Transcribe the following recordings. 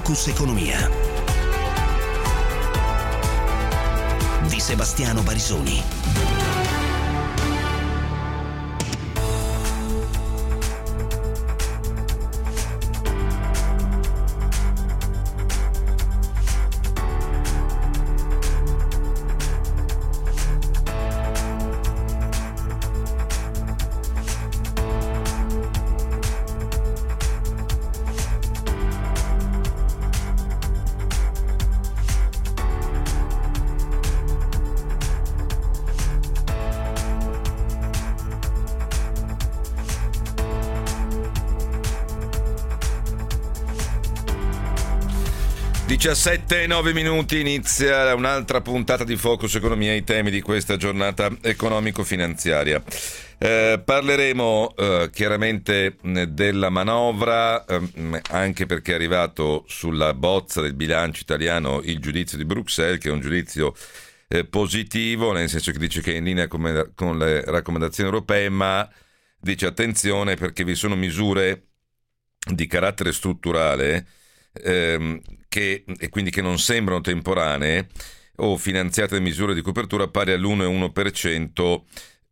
Focus Economia di Sebastiano Barisoni. e 17:09 inizia un'altra puntata di Focus Economia, i temi di questa giornata economico-finanziaria. Parleremo chiaramente della manovra, anche perché è arrivato sulla bozza del bilancio italiano il giudizio di Bruxelles, che è un giudizio positivo, nel senso che dice che è in linea con le raccomandazioni europee, ma dice attenzione perché vi sono misure di carattere strutturale e quindi che non sembrano temporanee o finanziate da misure di copertura pari all'1,1%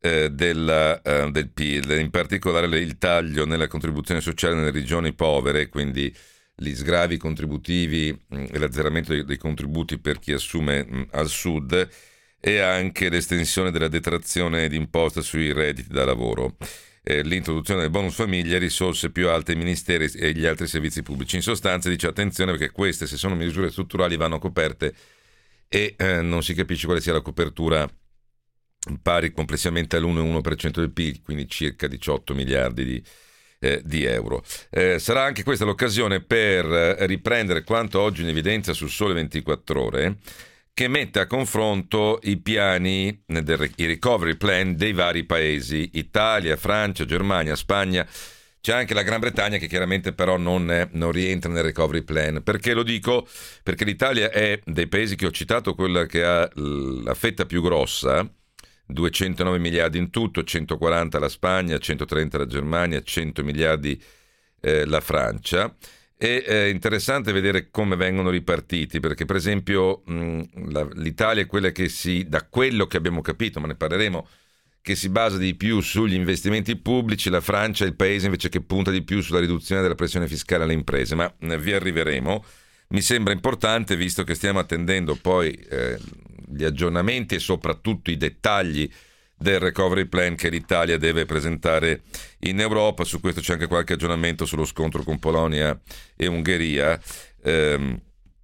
del PIL, in particolare il taglio nella contribuzione sociale nelle regioni povere, quindi gli sgravi contributivi e l'azzeramento dei contributi per chi assume al sud, e anche l'estensione della detrazione d'imposta sui redditi da lavoro, l'introduzione del bonus famiglia, risorse più alte ai ministeri e gli altri servizi pubblici. In sostanza dice attenzione perché queste, se sono misure strutturali, vanno coperte e non si capisce quale sia la copertura pari complessivamente all'1,1% del PIL, quindi circa 18 miliardi di euro. Sarà anche questa l'occasione per riprendere quanto oggi in evidenza sul Sole 24 Ore, che mette a confronto i piani, i recovery plan dei vari paesi, Italia, Francia, Germania, Spagna. C'è anche la Gran Bretagna che chiaramente però non rientra nel recovery plan. Perché lo dico? Perché l'Italia è dei paesi che ho citato quella che ha la fetta più grossa, 209 miliardi in tutto, 140 la Spagna, 130 la Germania, 100 miliardi la Francia. È interessante vedere come vengono ripartiti, perché per esempio l'Italia è quella che da quello che abbiamo capito, ma ne parleremo, che si basa di più sugli investimenti pubblici. La Francia è il paese invece che punta di più sulla riduzione della pressione fiscale alle imprese, ma vi arriveremo. Mi sembra importante, visto che stiamo attendendo poi gli aggiornamenti e soprattutto i dettagli del recovery plan che l'Italia deve presentare in Europa. Su questo c'è anche qualche aggiornamento sullo scontro con Polonia e Ungheria, e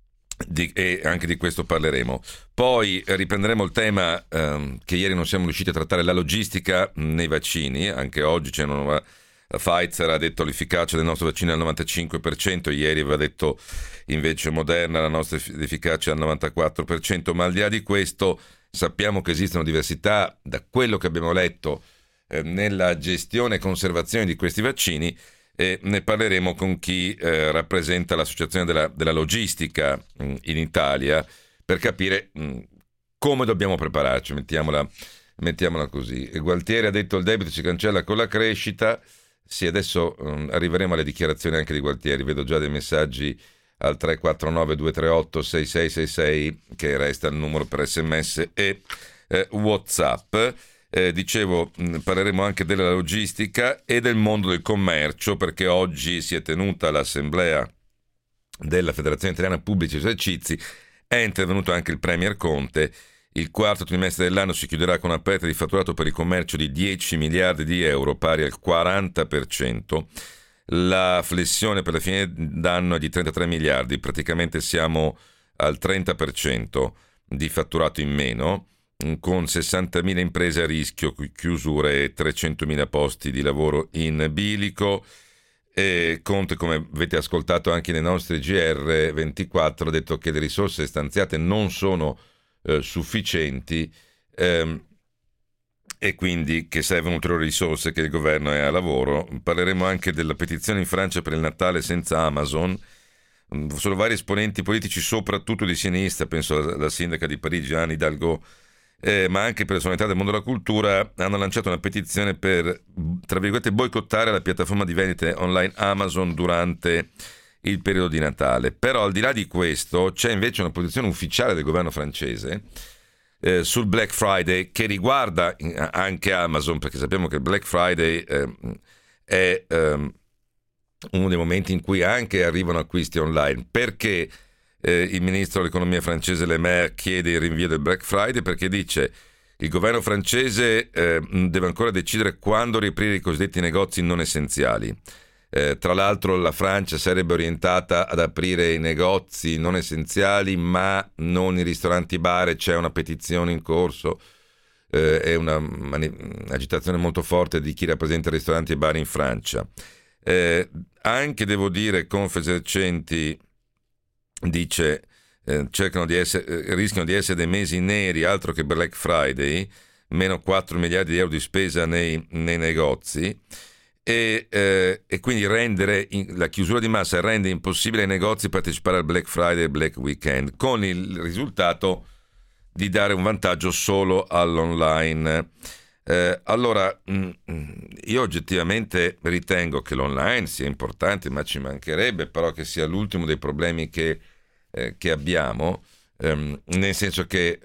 anche di questo parleremo. Poi riprenderemo il tema che ieri non siamo riusciti a trattare, la logistica nei vaccini. Anche oggi c'è una nuova. Pfizer ha detto l'efficacia del nostro vaccino è al 95%, ieri aveva detto invece Moderna la nostra efficacia è al 94%, ma al di là di questo sappiamo che esistono diversità, da quello che abbiamo letto, nella gestione e conservazione di questi vaccini, e ne parleremo con chi rappresenta l'associazione della logistica in Italia, per capire come dobbiamo prepararci, mettiamola così. Gualtieri ha detto il debito si cancella con la crescita. Sì, adesso arriveremo alle dichiarazioni anche di Gualtieri, vedo già dei messaggi al 349-238-6666 che resta il numero per SMS e WhatsApp. Dicevo, parleremo anche della logistica e del mondo del commercio, perché oggi si è tenuta l'assemblea della Federazione Italiana Pubblici Esercizi, è intervenuto anche il Premier Conte. Il quarto trimestre dell'anno si chiuderà con una perdita di fatturato per il commercio di 10 miliardi di euro, pari al 40%. La flessione per la fine d'anno è di 33 miliardi, praticamente siamo al 30% di fatturato in meno, con 60.000 imprese a rischio, chiusure e 300.000 posti di lavoro in bilico. E Conte, come avete ascoltato anche nei nostri GR24, ha detto che le risorse stanziate non sono sufficienti, e quindi che servono ulteriori risorse, che il governo è a lavoro. Parleremo anche della petizione in Francia per il Natale senza Amazon. Sono vari esponenti politici, soprattutto di sinistra, penso alla sindaca di Parigi Anne Hidalgo, ma anche personalità del mondo della cultura, hanno lanciato una petizione per, tra virgolette, boicottare la piattaforma di vendite online Amazon durante il periodo di Natale. Però al di là di questo c'è invece una posizione ufficiale del governo francese sul Black Friday, che riguarda anche Amazon, perché sappiamo che il Black Friday è uno dei momenti in cui anche arrivano acquisti online. Perché il ministro dell'economia francese Le Maire chiede il rinvio del Black Friday? Perché dice: il governo francese deve ancora decidere quando riaprire i cosiddetti negozi non essenziali. Tra l'altro la Francia sarebbe orientata ad aprire i negozi non essenziali, ma non i ristoranti bar. C'è una petizione in corso, è un'agitazione molto forte di chi rappresenta ristoranti e bar in Francia. Anche, devo dire, Confesercenti dice rischiano di essere dei mesi neri, altro che Black Friday, meno 4 miliardi di euro di spesa nei negozi, e quindi la chiusura di massa rende impossibile ai negozi partecipare al Black Friday e Black Weekend, con il risultato di dare un vantaggio solo all'online. Allora, io oggettivamente ritengo che l'online sia importante, ma ci mancherebbe, però che sia l'ultimo dei problemi che abbiamo, nel senso che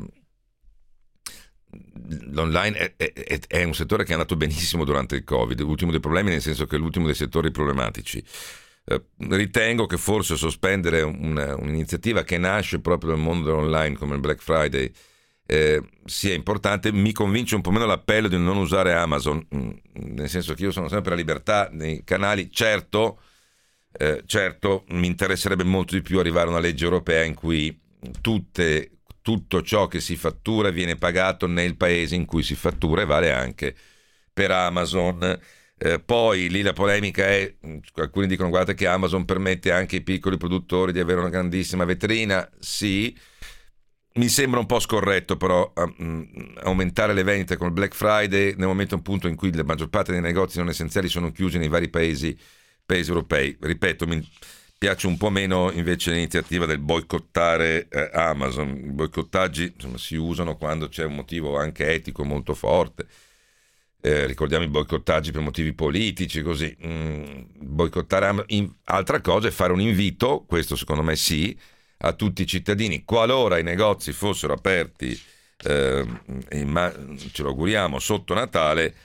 l'online è un settore che è andato benissimo durante il Covid, l'ultimo dei problemi nel senso che è l'ultimo dei settori problematici. Ritengo che forse sospendere un'iniziativa che nasce proprio nel mondo dell'online come il Black Friday sia importante. Mi convince un po' meno l'appello di non usare Amazon, nel senso che io sono sempre per la libertà nei canali. Certo, mi interesserebbe molto di più arrivare a una legge europea in cui tutto ciò che si fattura viene pagato nel paese in cui si fattura, e vale anche per Amazon. Poi lì la polemica è, alcuni dicono: guardate che Amazon permette anche ai piccoli produttori di avere una grandissima vetrina. Sì, mi sembra un po' scorretto però aumentare le vendite con il Black Friday nel momento appunto in cui la maggior parte dei negozi non essenziali sono chiusi nei vari paesi europei. Ripeto, mi piace un po' meno invece l'iniziativa del boicottare Amazon. I boicottaggi, insomma, si usano quando c'è un motivo anche etico molto forte. Ricordiamo i boicottaggi per motivi politici, così. Boicottare Amazon. Altra cosa è fare un invito, questo secondo me sì, a tutti i cittadini, qualora i negozi fossero aperti, ce lo auguriamo, sotto Natale,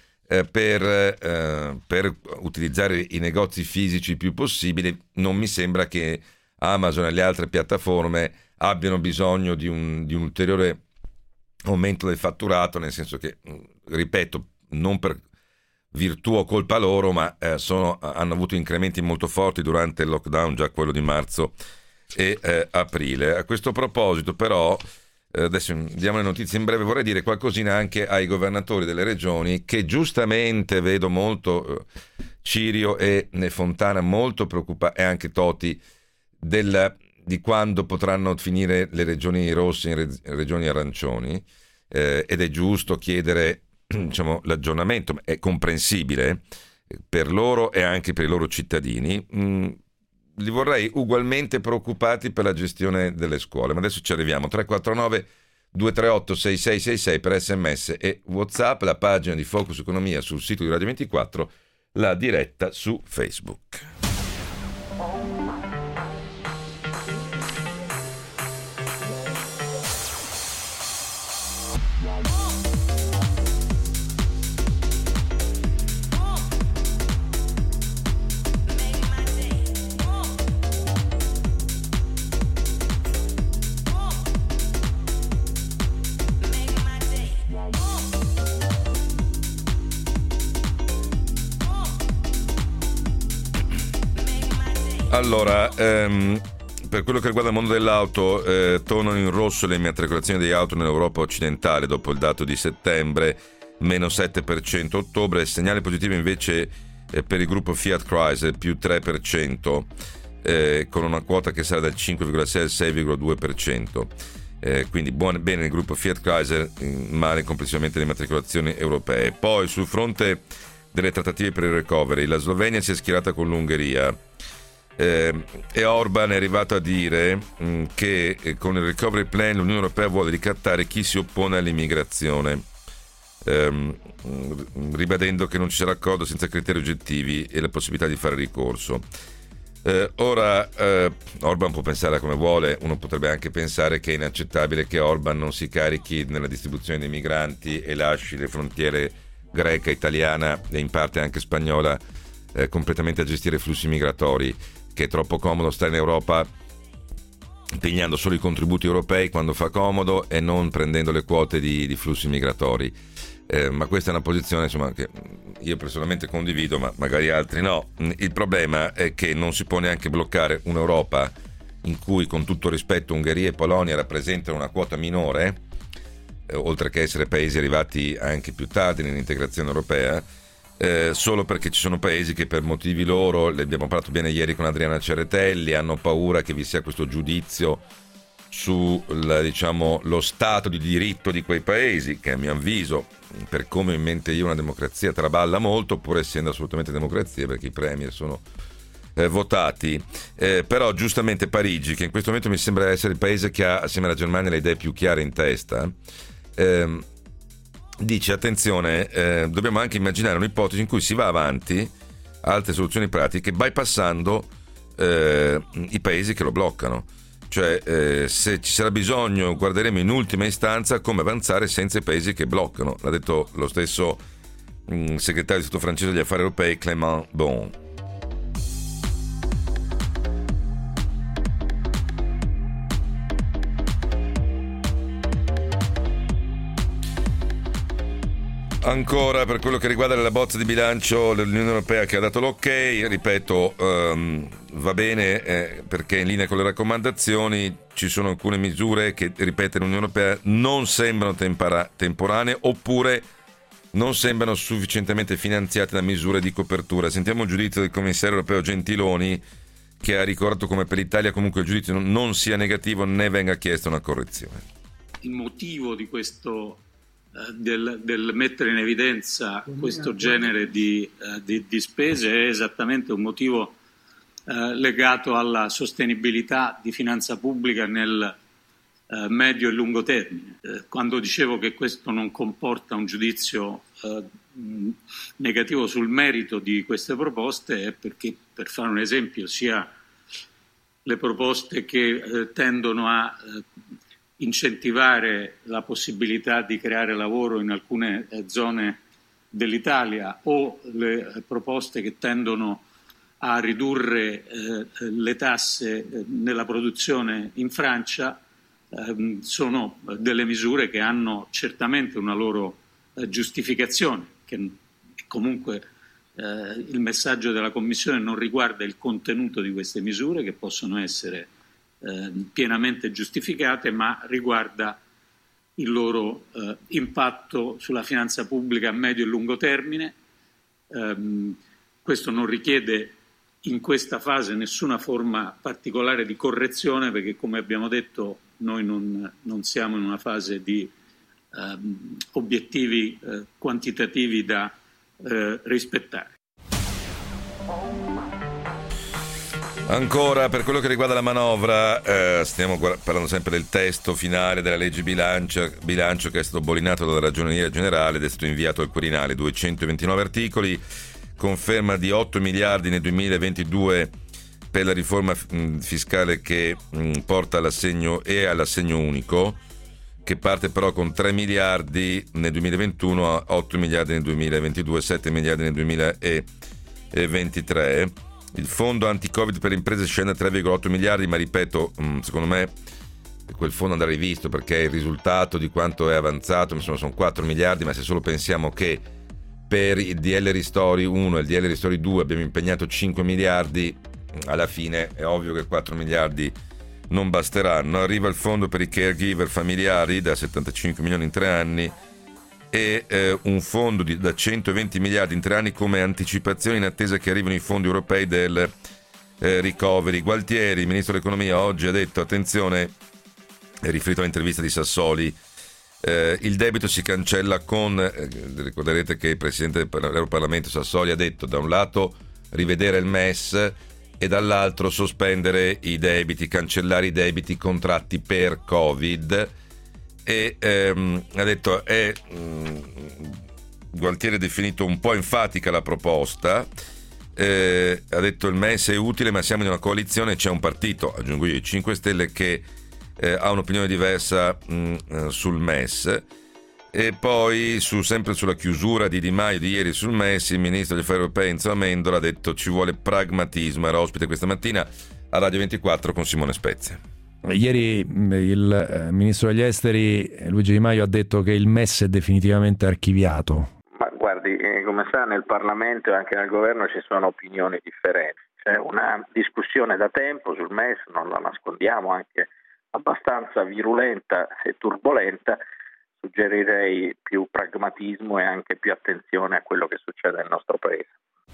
per utilizzare i negozi fisici il più possibile. Non mi sembra che Amazon e le altre piattaforme abbiano bisogno di un ulteriore aumento del fatturato, nel senso che, ripeto, non per virtù o colpa loro, ma hanno avuto incrementi molto forti durante il lockdown, già quello di marzo e aprile. A questo proposito però, adesso diamo le notizie in breve, vorrei dire qualcosina anche ai governatori delle regioni, che giustamente vedo molto, Cirio e Fontana, molto preoccupati, e anche Toti, di quando potranno finire le regioni rosse in regioni arancioni, ed è giusto chiedere, diciamo, l'aggiornamento. È comprensibile per loro e anche per i loro cittadini. Li vorrei ugualmente preoccupati per la gestione delle scuole, ma adesso ci arriviamo. 349 238 6666 per SMS e WhatsApp, la pagina di Focus Economia sul sito di Radio 24, la diretta su Facebook. Allora, per quello che riguarda il mondo dell'auto, tornano in rosso le immatricolazioni di auto nell'Europa occidentale dopo il dato di settembre, meno 7% ottobre. Segnale positivo invece per il gruppo Fiat Chrysler, più 3%, con una quota che sarà dal 5,6 al 6,2%. Quindi bene il gruppo Fiat Chrysler, male complessivamente le immatricolazioni europee. Poi sul fronte delle trattative per il recovery, la Slovenia si è schierata con l'Ungheria, e Orban è arrivato a dire che con il recovery plan l'Unione Europea vuole ricattare chi si oppone all'immigrazione, ribadendo che non ci sarà accordo senza criteri oggettivi e la possibilità di fare ricorso. Ora Orban può pensare come vuole, uno potrebbe anche pensare che è inaccettabile che Orban non si carichi nella distribuzione dei migranti e lasci le frontiere greca, italiana e in parte anche spagnola completamente a gestire i flussi migratori, che è troppo comodo stare in Europa impegnando solo i contributi europei quando fa comodo e non prendendo le quote di flussi migratori. Ma questa è una posizione, insomma, che io personalmente condivido, ma magari altri no. Il problema è che non si può neanche bloccare un'Europa in cui, con tutto rispetto, Ungheria e Polonia rappresentano una quota minore, oltre che essere paesi arrivati anche più tardi nell'integrazione europea, solo perché ci sono paesi che per motivi loro, ne abbiamo parlato bene ieri con Adriana Ceretelli, hanno paura che vi sia questo giudizio su lo stato di diritto di quei paesi, che a mio avviso, per come ho in mente io, una democrazia traballa molto, pur essendo assolutamente democrazia, perché i premier sono votati, però giustamente Parigi, che in questo momento mi sembra essere il paese che ha assieme alla Germania le idee più chiare in testa, dice attenzione, dobbiamo anche immaginare un'ipotesi in cui si va avanti a altre soluzioni pratiche bypassando i paesi che lo bloccano. Cioè, se ci sarà bisogno, guarderemo in ultima istanza come avanzare senza i paesi che bloccano. L'ha detto lo stesso segretario di Stato francese degli affari europei, Clément Beaune. Ancora per quello che riguarda la bozza di bilancio dell'Unione Europea che ha dato l'ok, ripeto, va bene perché in linea con le raccomandazioni ci sono alcune misure che, ripete, l'Unione Europea non sembrano temporanee oppure non sembrano sufficientemente finanziate da misure di copertura. Sentiamo il giudizio del commissario europeo Gentiloni, che ha ricordato come per l'Italia comunque il giudizio non sia negativo né venga chiesta una correzione. Il motivo di questo del mettere in evidenza questo genere di spese è esattamente un motivo legato alla sostenibilità di finanza pubblica nel medio e lungo termine. Quando dicevo che questo non comporta un giudizio negativo sul merito di queste proposte è perché, per fare un esempio, sia le proposte che tendono a incentivare la possibilità di creare lavoro in alcune zone dell'Italia o le proposte che tendono a ridurre le tasse nella produzione in Francia sono delle misure che hanno certamente una loro giustificazione, che comunque il messaggio della Commissione non riguarda il contenuto di queste misure, che possono essere pienamente giustificate, ma riguarda il loro impatto sulla finanza pubblica a medio e lungo termine. Questo non richiede in questa fase nessuna forma particolare di correzione, perché, come abbiamo detto, noi non siamo in una fase di obiettivi quantitativi da rispettare. Ancora per quello che riguarda la manovra, stiamo parlando sempre del testo finale della legge bilancio che è stato bollinato dalla Ragioneria Generale ed è stato inviato al Quirinale, 229 articoli, conferma di 8 miliardi nel 2022 per la riforma fiscale che porta all'assegno e all'assegno unico, che parte però con 3 miliardi nel 2021, 8 miliardi nel 2022, 7 miliardi nel 2023. Il fondo anti-Covid per le imprese scende a 3,8 miliardi, ma ripeto, secondo me quel fondo andrà rivisto perché il risultato di quanto è avanzato, insomma, sono 4 miliardi, ma se solo pensiamo che per il DL Ristori 1 e il DL Ristori 2 abbiamo impegnato 5 miliardi, alla fine è ovvio che 4 miliardi non basteranno. Arriva il fondo per i caregiver familiari da 75 milioni in 3 anni e un fondo da 120 miliardi in 3 anni come anticipazione in attesa che arrivino i fondi europei del recovery. Gualtieri, il ministro dell'economia, oggi ha detto, attenzione, è riferito all'intervista di Sassoli, il debito si cancella con, ricorderete che il presidente dell'Europarlamento Sassoli ha detto, da un lato rivedere il MES e dall'altro sospendere i debiti, cancellare i debiti contratti per Covid. E ha detto Gualtieri ha definito un po' enfatica la proposta, ha detto il MES è utile, ma siamo in una coalizione, c'è un partito, aggiungo io, i 5 Stelle, che ha un'opinione diversa sul MES. E poi sempre sulla chiusura di Maio di ieri sul MES, il ministro degli affari europei Enzo Amendola ha detto ci vuole pragmatismo, era ospite questa mattina a Radio 24 con Simone Spezia. Ieri il ministro degli esteri Luigi Di Maio ha detto che il MES è definitivamente archiviato. Ma guardi, come sa, nel Parlamento e anche nel governo ci sono opinioni differenti. C'è una discussione da tempo sul MES, non lo nascondiamo, anche abbastanza virulenta e turbolenta. Suggerirei più pragmatismo e anche più attenzione a quello che succede nel nostro paese.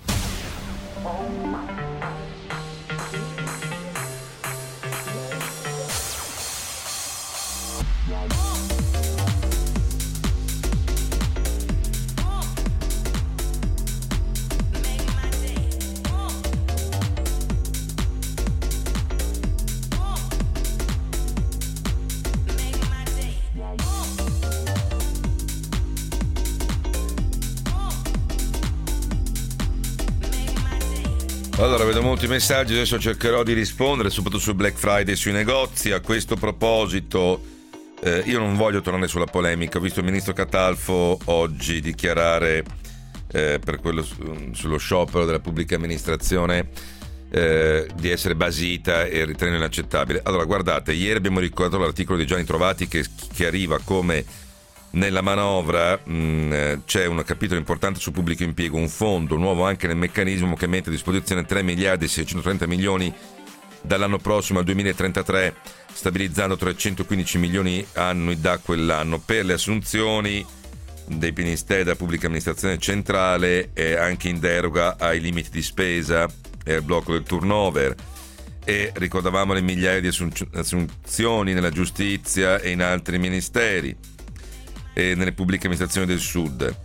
Allora, vedo molti messaggi, adesso cercherò di rispondere, soprattutto sul Black Friday, sui negozi. A questo proposito, io non voglio tornare sulla polemica. Ho visto il ministro Catalfo oggi dichiarare per quello sullo sciopero della pubblica amministrazione di essere basita e ritenere inaccettabile. Allora, guardate, ieri abbiamo ricordato l'articolo di Gianni Trovati che arriva come nella manovra c'è un capitolo importante sul pubblico impiego, un fondo nuovo anche nel meccanismo che mette a disposizione 3 miliardi e 630 milioni dall'anno prossimo al 2033, stabilizzando 315 milioni annui da quell'anno per le assunzioni dei ministeri della pubblica amministrazione centrale e anche in deroga ai limiti di spesa e al blocco del turnover. E ricordavamo le migliaia di assunzioni nella giustizia e in altri ministeri e nelle pubbliche amministrazioni del sud,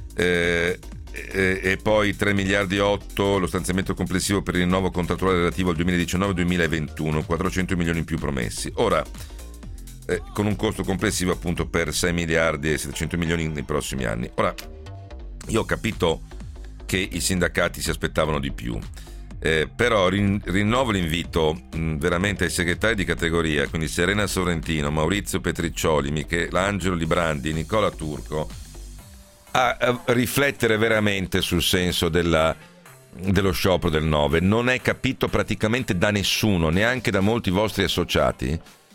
e poi 3 miliardi e 8 lo stanziamento complessivo per il rinnovo contrattuale relativo al 2019-2021, 400 milioni in più promessi. Ora, con un costo complessivo appunto per 6 miliardi e 700 milioni nei prossimi anni. Ora, io ho capito che i sindacati si aspettavano di più, però rinnovo l'invito veramente ai segretari di categoria, quindi Serena Sorrentino, Maurizio Petriccioli, Michelangelo Librandi, Nicola Turco, a riflettere veramente sul senso dello sciopero del 9. Non è capito praticamente da nessuno, neanche da molti vostri associati,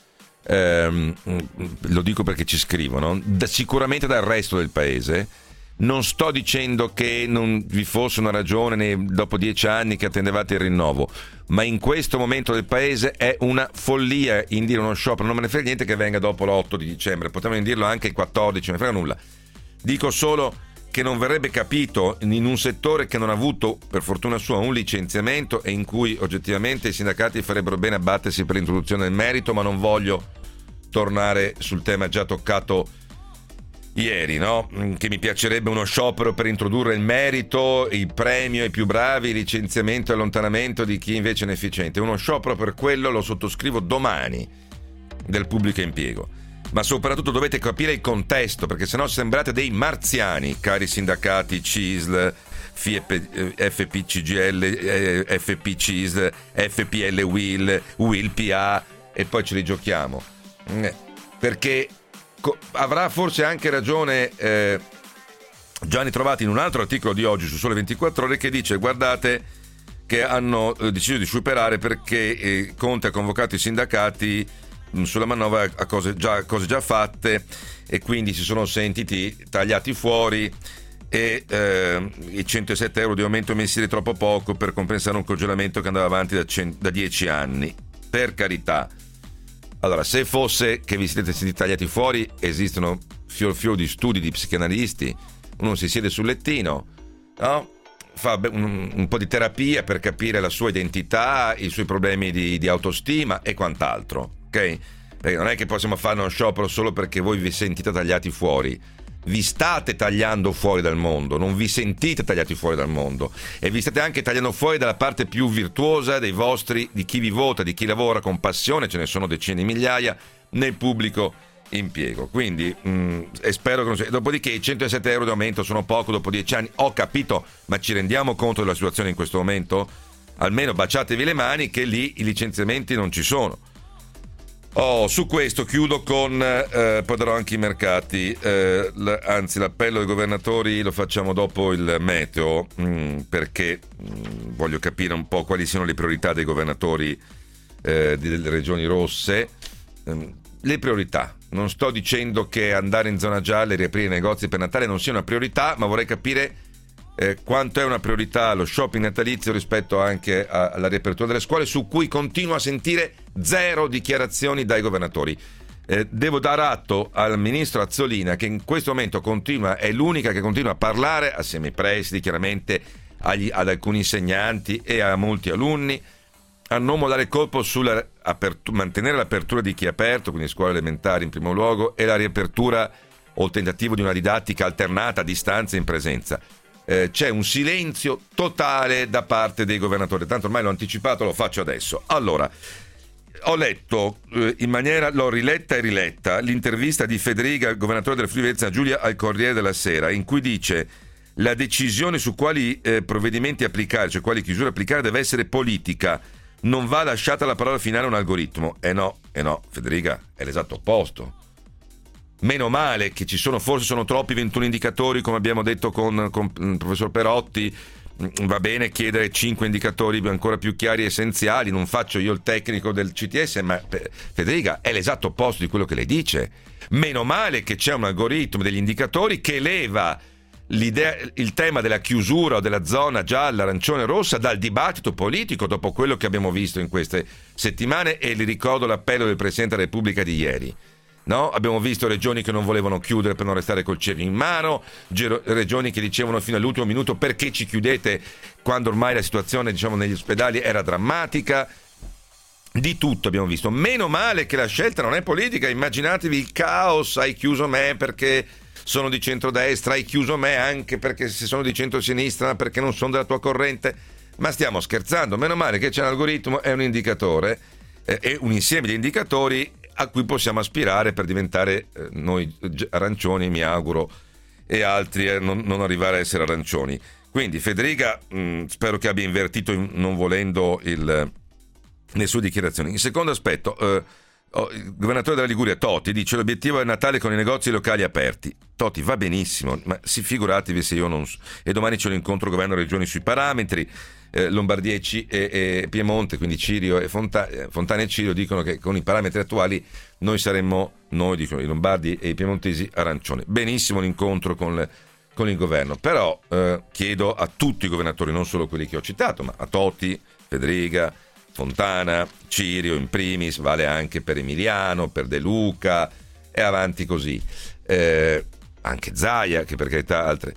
lo dico perché ci scrivono, sicuramente dal resto del paese. Non sto dicendo che non vi fosse una ragione dopo 10 anni che attendevate il rinnovo, ma in questo momento del paese è una follia indire uno sciopero. Non me ne frega niente che venga dopo l'8 di dicembre, potevano indirlo anche il 14, non me ne frega nulla. Dico solo che non verrebbe capito in un settore che non ha avuto, per fortuna sua, un licenziamento e in cui oggettivamente i sindacati farebbero bene a battersi per l'introduzione del merito, ma non voglio tornare sul tema già toccato ieri, no? Che mi piacerebbe uno sciopero per introdurre il merito, il premio ai più bravi, il licenziamento e allontanamento di chi invece è inefficiente. Uno sciopero per quello lo sottoscrivo domani, del pubblico impiego. Ma soprattutto dovete capire il contesto, perché sennò sembrate dei marziani, cari sindacati CISL, FPCGL, FPCISL, FPL WIL, WILPA, e poi ce li giochiamo. Perché avrà forse anche ragione Gianni Trovati in un altro articolo di oggi su Sole 24 Ore che dice: guardate che hanno deciso di superare perché Conte ha convocato i sindacati sulla manovra a cose già fatte e quindi si sono sentiti tagliati fuori, e i 107 euro di aumento mensile troppo poco per compensare un congelamento che andava avanti da 10 anni. Per carità, allora, se fosse che vi siete sentiti tagliati fuori, esistono fior di studi di psicanalisti, uno si siede sul lettino, no? Fa un po' di terapia per capire la sua identità, i suoi problemi di autostima e quant'altro, ok? Perché non è che possiamo fare uno sciopero solo perché voi vi sentite tagliati fuori. Vi state tagliando fuori dal mondo, non vi sentite tagliati fuori dal mondo, e vi state anche tagliando fuori dalla parte più virtuosa dei vostri, di chi vi vota, di chi lavora con passione, ce ne sono decine di migliaia, nel pubblico impiego. Quindi e spero che non sia. Dopodiché i 107 euro di aumento sono poco dopo 10 anni, ho capito, ma ci rendiamo conto della situazione in questo momento? Almeno baciatevi le mani che lì i licenziamenti non ci sono. Su questo chiudo con poi darò anche i mercati, anzi l'appello ai governatori lo facciamo dopo il meteo, perché voglio capire un po' quali siano le priorità dei governatori delle regioni rosse. Le priorità, non sto dicendo che andare in zona gialla e riaprire i negozi per Natale non sia una priorità, ma vorrei capire quanto è una priorità lo shopping natalizio rispetto anche alla riapertura delle scuole, su cui continuo a sentire zero dichiarazioni dai governatori. Devo dar atto al ministro Azzolina che in questo momento è l'unica che continua a parlare, assieme ai presidi chiaramente, ad alcuni insegnanti e a molti alunni, a non mollare il colpo sulla mantenere l'apertura di chi è aperto, quindi scuole elementari in primo luogo, e la riapertura o il tentativo di una didattica alternata a distanza e in presenza. C'è un silenzio totale da parte dei governatori, tanto ormai l'ho anticipato, lo faccio adesso. Allora, ho letto l'ho riletta e riletta l'intervista di Federica, il governatore del Friuli Venezia Giulia, al Corriere della Sera, in cui dice: la decisione su quali provvedimenti applicare, cioè quali chiusure applicare, deve essere politica, non va lasciata la parola finale a un algoritmo. No, Federica, è l'esatto opposto. Meno male che forse sono troppi 21 indicatori, come abbiamo detto con il professor Perotti. Va bene chiedere 5 indicatori ancora più chiari e essenziali, non faccio io il tecnico del CTS, ma Federica, è l'esatto opposto di quello che lei dice. Meno male che c'è un algoritmo degli indicatori che leva il tema della chiusura o della zona gialla, arancione, rossa dal dibattito politico, dopo quello che abbiamo visto in queste settimane. E le ricordo l'appello del Presidente della Repubblica di ieri. No? Abbiamo visto regioni che non volevano chiudere per non restare col cerino in mano, regioni che dicevano fino all'ultimo minuto: perché ci chiudete, quando ormai la situazione, negli ospedali era drammatica. Di tutto abbiamo visto. Meno male che la scelta non è politica. Immaginatevi il caos: hai chiuso me perché sono di centrodestra, hai chiuso me anche perché se sono di centrosinistra, perché non sono della tua corrente. Ma stiamo scherzando? Meno male che c'è un algoritmo e un indicatore e un insieme di indicatori a cui possiamo aspirare per diventare noi arancioni, mi auguro, e altri non arrivare a essere arancioni. Quindi Federica spero che abbia invertito non volendo le sue dichiarazioni. In secondo aspetto, il governatore della Liguria Toti dice: l'obiettivo è Natale con i negozi locali aperti. Toti, va benissimo, ma figuratevi se io non... E domani c'è l'incontro governo regioni sui parametri. Lombardia e Piemonte, quindi Cirio e Fontana e Cirio, dicono che con i parametri attuali noi saremmo, dicono i lombardi e i piemontesi, arancioni. Benissimo l'incontro con il governo, però chiedo a tutti i governatori, non solo quelli che ho citato, ma a Toti, Federica, Fontana, Cirio in primis, vale anche per Emiliano, per De Luca e avanti così, anche Zaia, che per carità altre.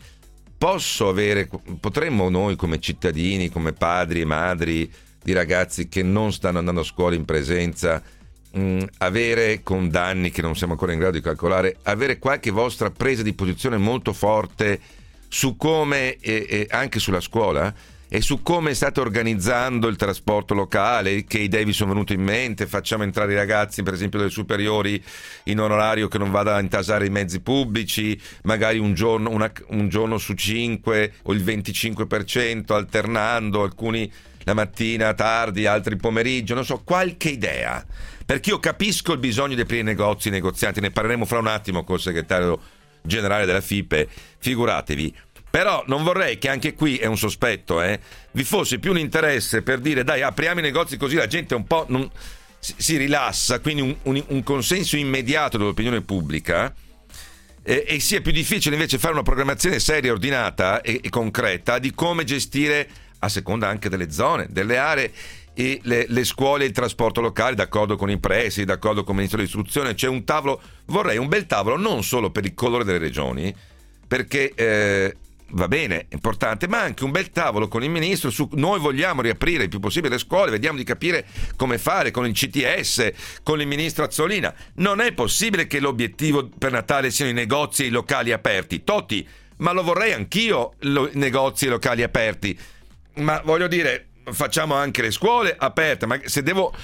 Potremmo noi come cittadini, come padri e madri di ragazzi che non stanno andando a scuola in presenza, avere, con danni che non siamo ancora in grado di calcolare, avere qualche vostra presa di posizione molto forte su come, anche sulla scuola, e su come state organizzando il trasporto locale, che idee vi sono venute in mente? Facciamo entrare i ragazzi, per esempio delle superiori, in un orario che non vada a intasare i mezzi pubblici, magari un giorno su 5 o il 25%, alternando, alcuni la mattina tardi, altri pomeriggio, non so, qualche idea, perché io capisco il bisogno di aprire negozi, negozianti, ne parleremo fra un attimo col segretario generale della FIPE, figuratevi. Però non vorrei che anche qui, è un sospetto, vi fosse più un interesse per dire: dai, apriamo i negozi così la gente un po' si rilassa, quindi un consenso immediato dell'opinione pubblica, e sia più difficile invece fare una programmazione seria, ordinata e concreta di come gestire, a seconda anche delle zone, delle aree, e le scuole e il trasporto locale, d'accordo con i presidi, d'accordo con il ministro dell'istruzione. C'è un tavolo, vorrei un bel tavolo, non solo per il colore delle regioni, perché va bene, è importante, ma anche un bel tavolo con il ministro su: noi vogliamo riaprire il più possibile le scuole, vediamo di capire come fare con il CTS, con il ministro Azzolina. Non è possibile che l'obiettivo per Natale siano i negozi e i locali aperti. Toti, ma lo vorrei anch'io, negozi e locali aperti, ma voglio dire, facciamo anche le scuole aperte. Ma se devo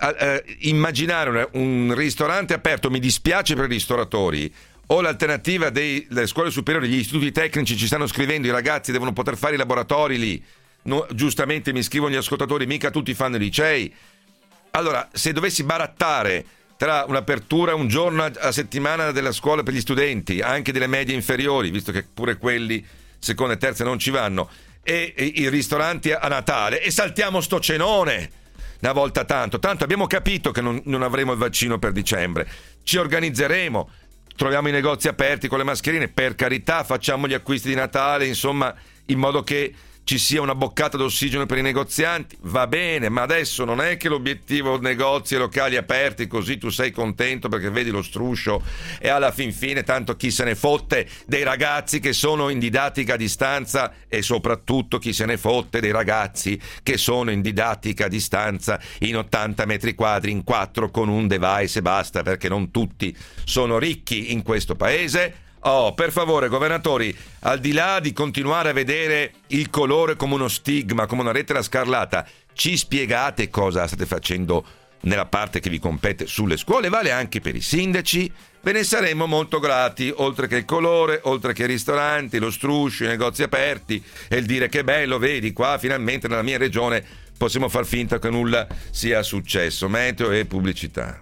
immaginare un ristorante aperto, mi dispiace per i ristoratori, o l'alternativa delle scuole superiori, gli istituti tecnici ci stanno scrivendo, i ragazzi devono poter fare i laboratori lì, no, giustamente mi scrivono gli ascoltatori, mica tutti fanno i licei. Allora, se dovessi barattare tra un'apertura un giorno a settimana della scuola per gli studenti, anche delle medie inferiori, visto che pure quelli seconde e terze non ci vanno, e i ristoranti a Natale, e saltiamo sto cenone una volta tanto abbiamo capito che non avremo il vaccino per dicembre, ci organizzeremo, troviamo i negozi aperti con le mascherine, per carità, facciamo gli acquisti di Natale, insomma, in modo che ci sia una boccata d'ossigeno per i negozianti, va bene, ma adesso non è che l'obiettivo negozi e locali aperti così tu sei contento perché vedi lo struscio e alla fin fine tanto chi se ne fotte dei ragazzi che sono in didattica a distanza, e soprattutto chi se ne fotte dei ragazzi che sono in didattica a distanza in 80 metri quadri in 4 con un device e basta, perché non tutti sono ricchi in questo paese. Oh, per favore, governatori, al di là di continuare a vedere il colore come uno stigma, come una lettera scarlata, ci spiegate cosa state facendo nella parte che vi compete sulle scuole, vale anche per i sindaci, ve ne saremmo molto grati, oltre che il colore, oltre che i ristoranti, lo struscio, i negozi aperti, e il dire che bello, vedi, qua finalmente nella mia regione possiamo far finta che nulla sia successo. Meteo e pubblicità.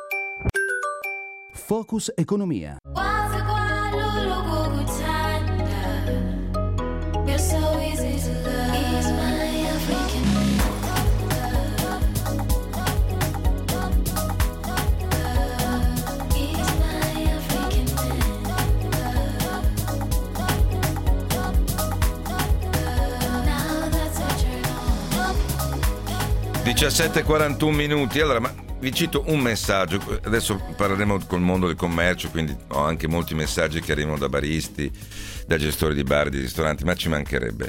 Focus Economia. (17:41). Allora, ma vi cito un messaggio, adesso parleremo col mondo del commercio, quindi ho anche molti messaggi che arrivano da baristi, da gestori di bar, di ristoranti, ma ci mancherebbe.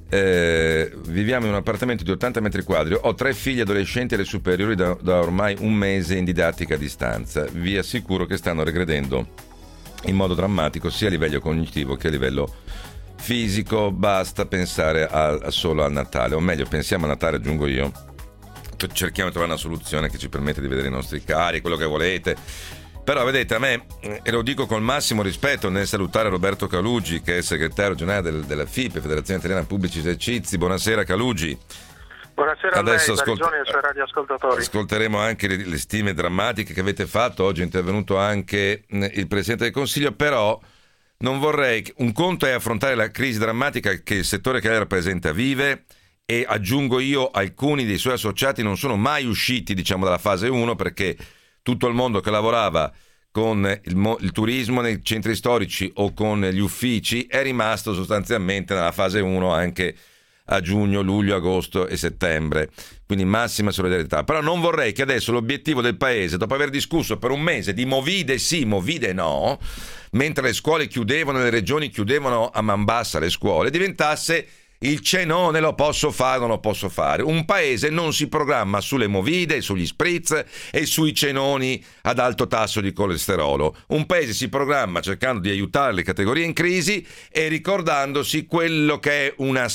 Viviamo in un appartamento di 80 metri quadri, ho 3 figli adolescenti alle superiori da ormai un mese in didattica a distanza, vi assicuro che stanno regredendo in modo drammatico sia a livello cognitivo che a livello fisico, basta pensare solo al Natale, o meglio pensiamo a Natale, aggiungo io, cerchiamo di trovare una soluzione che ci permette di vedere i nostri cari, quello che volete. Però vedete, a me, e lo dico col massimo rispetto nel salutare Roberto Calugi, che è segretario generale della FIPE, Federazione Italiana Pubblici Esercizi. Buonasera Calugi. Buonasera. Adesso a lei, Barigioni e ai suoi radioascoltatori. Ascolteremo anche le stime drammatiche che avete fatto. Oggi è intervenuto anche il Presidente del Consiglio, però non vorrei, un conto è affrontare la crisi drammatica che il settore che lei rappresenta vive, e aggiungo io, alcuni dei suoi associati non sono mai usciti, diciamo, dalla fase 1, perché tutto il mondo che lavorava con il turismo nei centri storici o con gli uffici è rimasto sostanzialmente nella fase 1 anche a giugno, luglio, agosto e settembre, quindi massima solidarietà. Però non vorrei che adesso l'obiettivo del paese, dopo aver discusso per un mese di Movide sì, Movide no, mentre le scuole chiudevano, le regioni chiudevano a man bassa le scuole, diventasse il cenone, lo posso fare, non lo posso fare. Un paese non si programma sulle movide, sugli spritz e sui cenoni ad alto tasso di colesterolo. Un paese si programma cercando di aiutare le categorie in crisi e ricordandosi quello che è una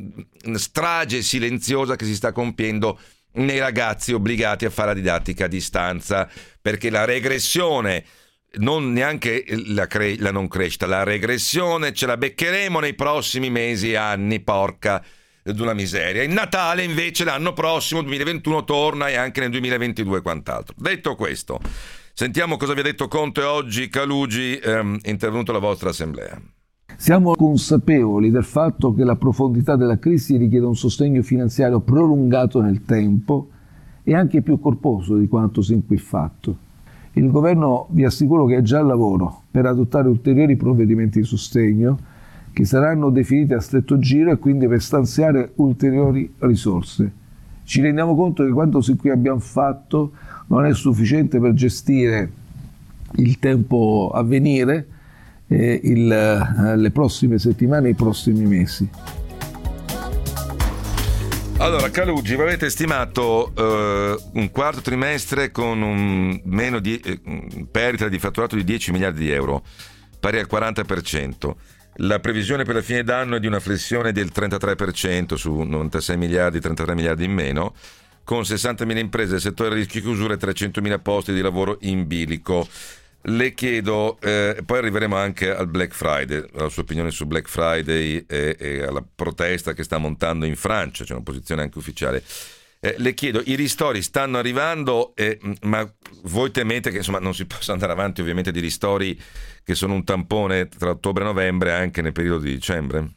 strage silenziosa che si sta compiendo nei ragazzi obbligati a fare la didattica a distanza, perché la regressione, non neanche la non crescita, la regressione ce la beccheremo nei prossimi mesi e anni, porca d'una miseria. Il Natale invece l'anno prossimo, 2021, torna, e anche nel 2022 e quant'altro. Detto questo, sentiamo cosa vi ha detto Conte oggi. Calugi, intervenuto alla vostra assemblea. Siamo consapevoli del fatto che la profondità della crisi richiede un sostegno finanziario prolungato nel tempo e anche più corposo di quanto sin qui fatto. Il governo, vi assicuro, che è già al lavoro per adottare ulteriori provvedimenti di sostegno che saranno definiti a stretto giro e quindi per stanziare ulteriori risorse. Ci rendiamo conto che quanto sin qui abbiamo fatto non è sufficiente per gestire il tempo a venire, le prossime settimane e i prossimi mesi. Allora, Calugi, vi avete stimato un quarto trimestre con un meno di perdita di fatturato di 10 miliardi di euro, pari al 40%. La previsione per la fine d'anno è di una flessione del 33% su 96 miliardi, 33 miliardi in meno. con 60.000 imprese del settore a rischio chiusura e 300.000 posti di lavoro in bilico. Le chiedo, poi arriveremo anche al Black Friday, la sua opinione su Black Friday e alla protesta che sta montando in Francia, c'è una posizione anche ufficiale. Le chiedo, i ristori stanno arrivando, ma voi temete che insomma non si possa andare avanti ovviamente di ristori che sono un tampone tra ottobre e novembre anche nel periodo di dicembre?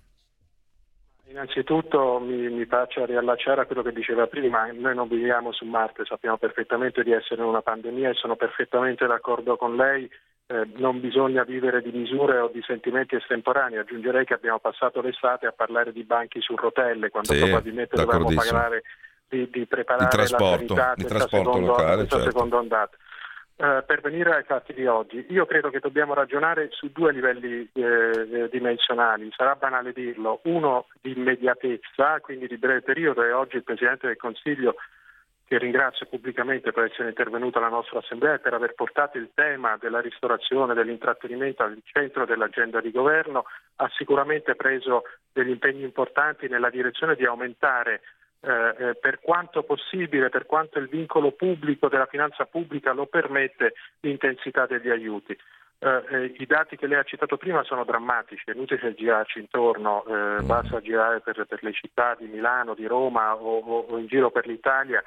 Innanzitutto mi faccio riallacciare a quello che diceva prima, noi non viviamo su Marte, sappiamo perfettamente di essere in una pandemia e sono perfettamente d'accordo con lei, non bisogna vivere di misure o di sentimenti estemporanei, aggiungerei che abbiamo passato l'estate a parlare di banchi su rotelle, quando probabilmente dovevamo parlare di preparare la sanità di trasporto locale, questa seconda ondata. Per venire ai fatti di oggi, io credo che dobbiamo ragionare su due livelli dimensionali, sarà banale dirlo, uno di immediatezza, quindi di breve periodo, e oggi il Presidente del Consiglio, che ringrazio pubblicamente per essere intervenuto alla nostra Assemblea e per aver portato il tema della ristorazione, dell'intrattenimento al centro dell'agenda di governo, ha sicuramente preso degli impegni importanti nella direzione di aumentare per quanto possibile, per quanto il vincolo pubblico della finanza pubblica lo permette, l'intensità degli aiuti. I dati che lei ha citato prima sono drammatici, è inutile girarci intorno, basta girare per le città di Milano, di Roma o in giro per l'Italia,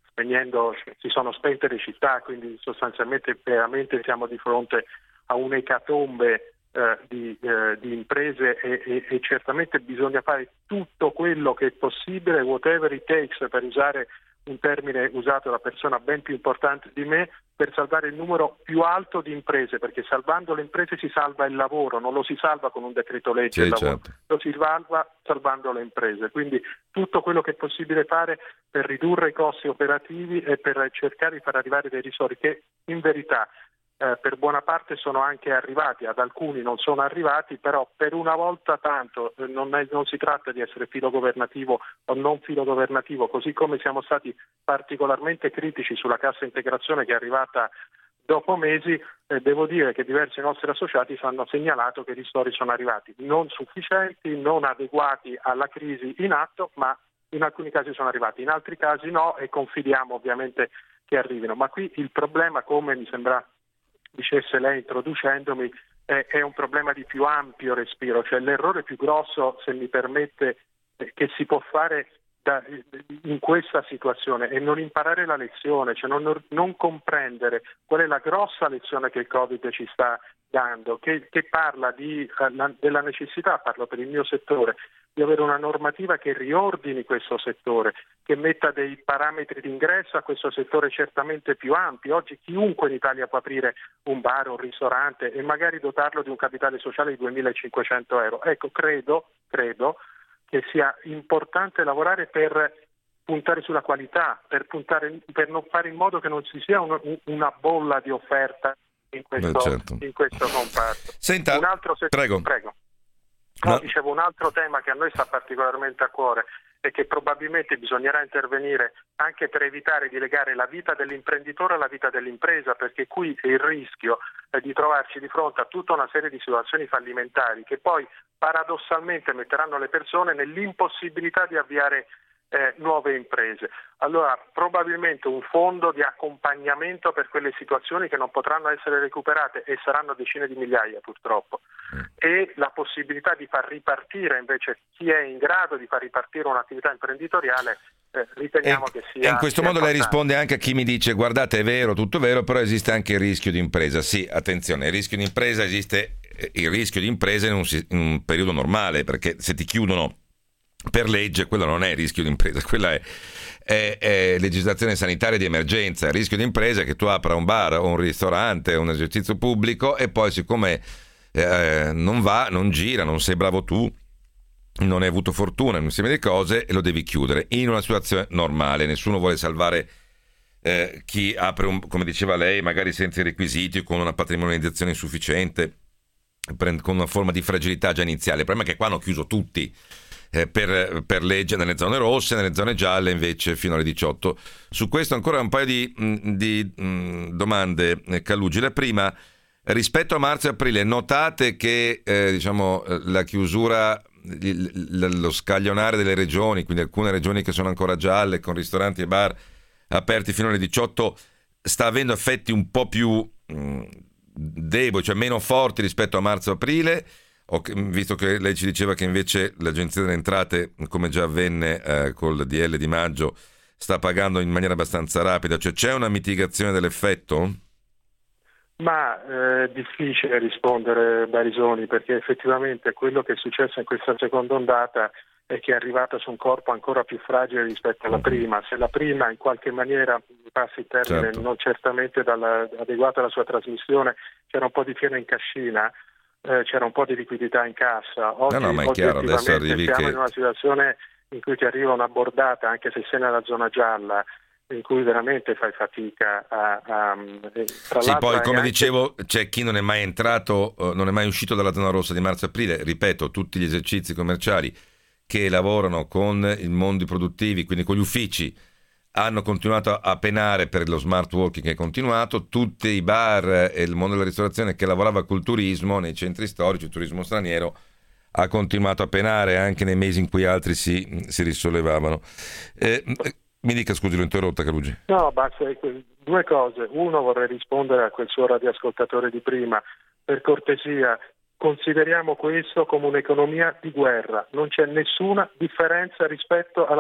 si sono spente le città, quindi sostanzialmente veramente siamo di fronte a un'ecatombe di imprese e certamente bisogna fare tutto quello che è possibile, whatever it takes, per usare un termine usato da persona ben più importante di me, per salvare il numero più alto di imprese, perché salvando le imprese si salva il lavoro, non lo si salva con un decreto legge, il lavoro, lo si salva salvando le imprese, quindi tutto quello che è possibile fare per ridurre i costi operativi e per cercare di far arrivare dei ristori che in verità per buona parte sono anche arrivati, ad alcuni non sono arrivati, però per una volta tanto non si tratta di essere filo governativo o non filo governativo, così come siamo stati particolarmente critici sulla cassa integrazione che è arrivata dopo mesi, devo dire che diversi nostri associati ci hanno segnalato che i ristori sono arrivati non sufficienti, non adeguati alla crisi in atto, ma in alcuni casi sono arrivati, in altri casi no, e confidiamo ovviamente che arrivino. Ma qui il problema, come mi sembra dicesse lei introducendomi, è un problema di più ampio respiro, cioè l'errore più grosso, se mi permette, che si può fare in questa situazione è non imparare la lezione, cioè non comprendere qual è la grossa lezione che il Covid ci sta dando, che parla della necessità, parlo per il mio settore, di avere una normativa che riordini questo settore, che metta dei parametri di ingresso a questo settore certamente più ampi. Oggi chiunque in Italia può aprire un bar, un ristorante e magari dotarlo di un capitale sociale di 2.500 euro. Ecco, credo che sia importante lavorare per puntare sulla qualità, per non fare in modo che non ci sia una bolla di offerta in questo comparto. Senta, prego. No, dicevo, un altro tema che a noi sta particolarmente a cuore e che probabilmente bisognerà intervenire anche per evitare di legare la vita dell'imprenditore alla vita dell'impresa, perché qui il rischio è di trovarci di fronte a tutta una serie di situazioni fallimentari che poi paradossalmente metteranno le persone nell'impossibilità di avviare nuove imprese. Allora probabilmente un fondo di accompagnamento per quelle situazioni che non potranno essere recuperate, e saranno decine di migliaia purtroppo, e la possibilità di far ripartire invece chi è in grado di far ripartire un'attività imprenditoriale, riteniamo che sia. E in questo modo lei risponde anche a chi mi dice: guardate, è vero, tutto vero, però esiste anche il rischio di impresa. Sì, attenzione, il rischio di impresa esiste, il rischio di impresa in un periodo normale, perché se ti chiudono per legge, quello non è il rischio di impresa, quella è legislazione sanitaria di emergenza. Il rischio di impresa è che tu apra un bar o un ristorante o un esercizio pubblico e poi, siccome non va, non gira, non sei bravo tu, non hai avuto fortuna, un insieme di cose, e lo devi chiudere in una situazione normale. Nessuno vuole salvare chi apre come diceva lei, magari senza i requisiti, con una patrimonializzazione insufficiente, con una forma di fragilità già iniziale. Il problema è che qua hanno chiuso tutti per legge nelle zone rosse, nelle zone gialle invece fino alle 18. Su questo ancora un paio di domande, Calugi. La prima, rispetto a marzo e aprile, notate che la chiusura, lo scaglionare delle regioni, quindi alcune regioni che sono ancora gialle con ristoranti e bar aperti fino alle 18 sta avendo effetti un po' più deboli, cioè meno forti rispetto a marzo-aprile, visto che lei ci diceva che invece l'Agenzia delle Entrate, come già avvenne col DL di maggio, sta pagando in maniera abbastanza rapida, cioè c'è una mitigazione dell'effetto? Ma è difficile rispondere, Barisoni, perché effettivamente quello che è successo in questa seconda ondata è che è arrivata su un corpo ancora più fragile rispetto alla prima. Se la prima in qualche maniera, passi il termine, certo, non certamente adeguata alla sua trasmissione, c'era un po' di fieno in cascina, c'era un po' di liquidità in cassa. Oggi, ma è chiaro, adesso arrivi siamo in una situazione in cui ti arriva una bordata, anche se sei nella zona gialla, in cui veramente fai fatica tra sì, poi come anche... dicevo c'è chi non è mai entrato, non è mai uscito dalla zona rossa di marzo-aprile, ripeto, tutti gli esercizi commerciali che lavorano con i mondi produttivi, quindi con gli uffici, hanno continuato a penare per lo smart working che è continuato, tutti i bar e il mondo della ristorazione che lavorava col turismo nei centri storici, il turismo straniero, ha continuato a penare anche nei mesi in cui altri si risollevano. Mi dica, scusi, l'ho interrotta, Calugi. No, basta, due cose. Uno, vorrei rispondere a quel suo radioascoltatore di prima. Per cortesia, consideriamo questo come un'economia di guerra. Non c'è nessuna differenza rispetto alla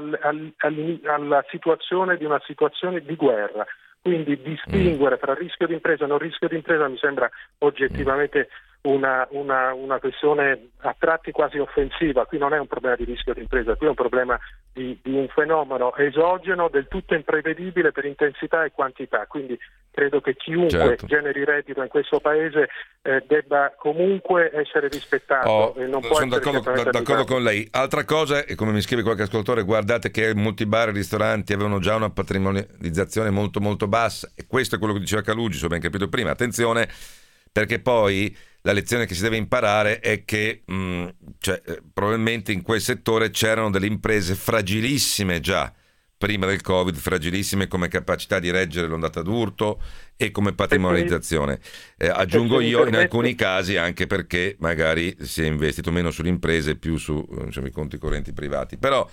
situazione di una situazione di guerra. Quindi distinguere tra rischio di impresa e non rischio di impresa mi sembra oggettivamente una questione a tratti quasi offensiva. Qui non è un problema di rischio di impresa, qui è un problema di un fenomeno esogeno del tutto imprevedibile per intensità e quantità. Quindi credo che chiunque generi reddito in questo paese debba comunque essere rispettato e non può sono d'accordo con lei. Altra cosa, e come mi scrive qualche ascoltatore, guardate che molti bar e ristoranti avevano già una patrimonializzazione molto molto bassa, e questo è quello che diceva Calugi, se ho ben capito prima. Attenzione, perché poi la lezione che si deve imparare è che probabilmente in quel settore c'erano delle imprese fragilissime già prima del Covid, fragilissime come capacità di reggere l'ondata d'urto e come patrimonializzazione. Aggiungo io, in alcuni casi anche perché magari si è investito meno sulle imprese e più su i conti correnti privati. Però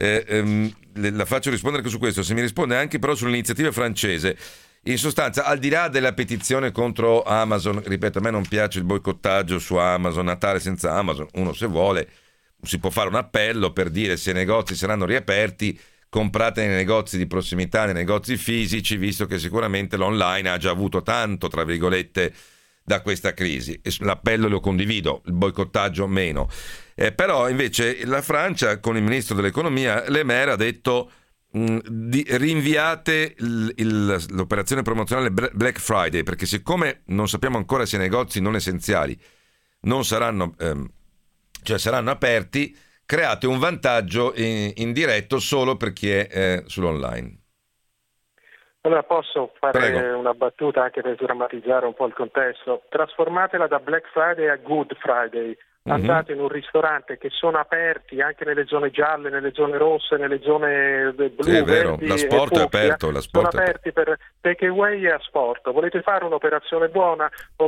la faccio rispondere anche su questo. Se mi risponde anche però sull'iniziativa francese, in sostanza, al di là della petizione contro Amazon, ripeto, a me non piace il boicottaggio su Amazon, Natale senza Amazon. Uno, se vuole, si può fare un appello per dire: se i negozi saranno riaperti, comprate nei negozi di prossimità, nei negozi fisici, visto che sicuramente l'online ha già avuto tanto, tra virgolette, da questa crisi. L'appello lo condivido, il boicottaggio meno. Però invece la Francia, con il ministro dell'economia, Le Maire, ha detto: rinviate l'operazione promozionale Black Friday, perché siccome non sappiamo ancora se i negozi non essenziali non saranno saranno aperti, create un vantaggio indiretto solo per chi è sull'online. Allora posso fare Prego. una battuta anche per drammatizzare un po' il contesto. Trasformatela da Black Friday a Good Friday. Andate in un ristorante che sono aperti anche nelle zone gialle, nelle zone rosse, nelle zone blu, sì, è vero, verdi, l'asporto è aperto, sono aperti per take away e asporto. Volete fare un'operazione buona?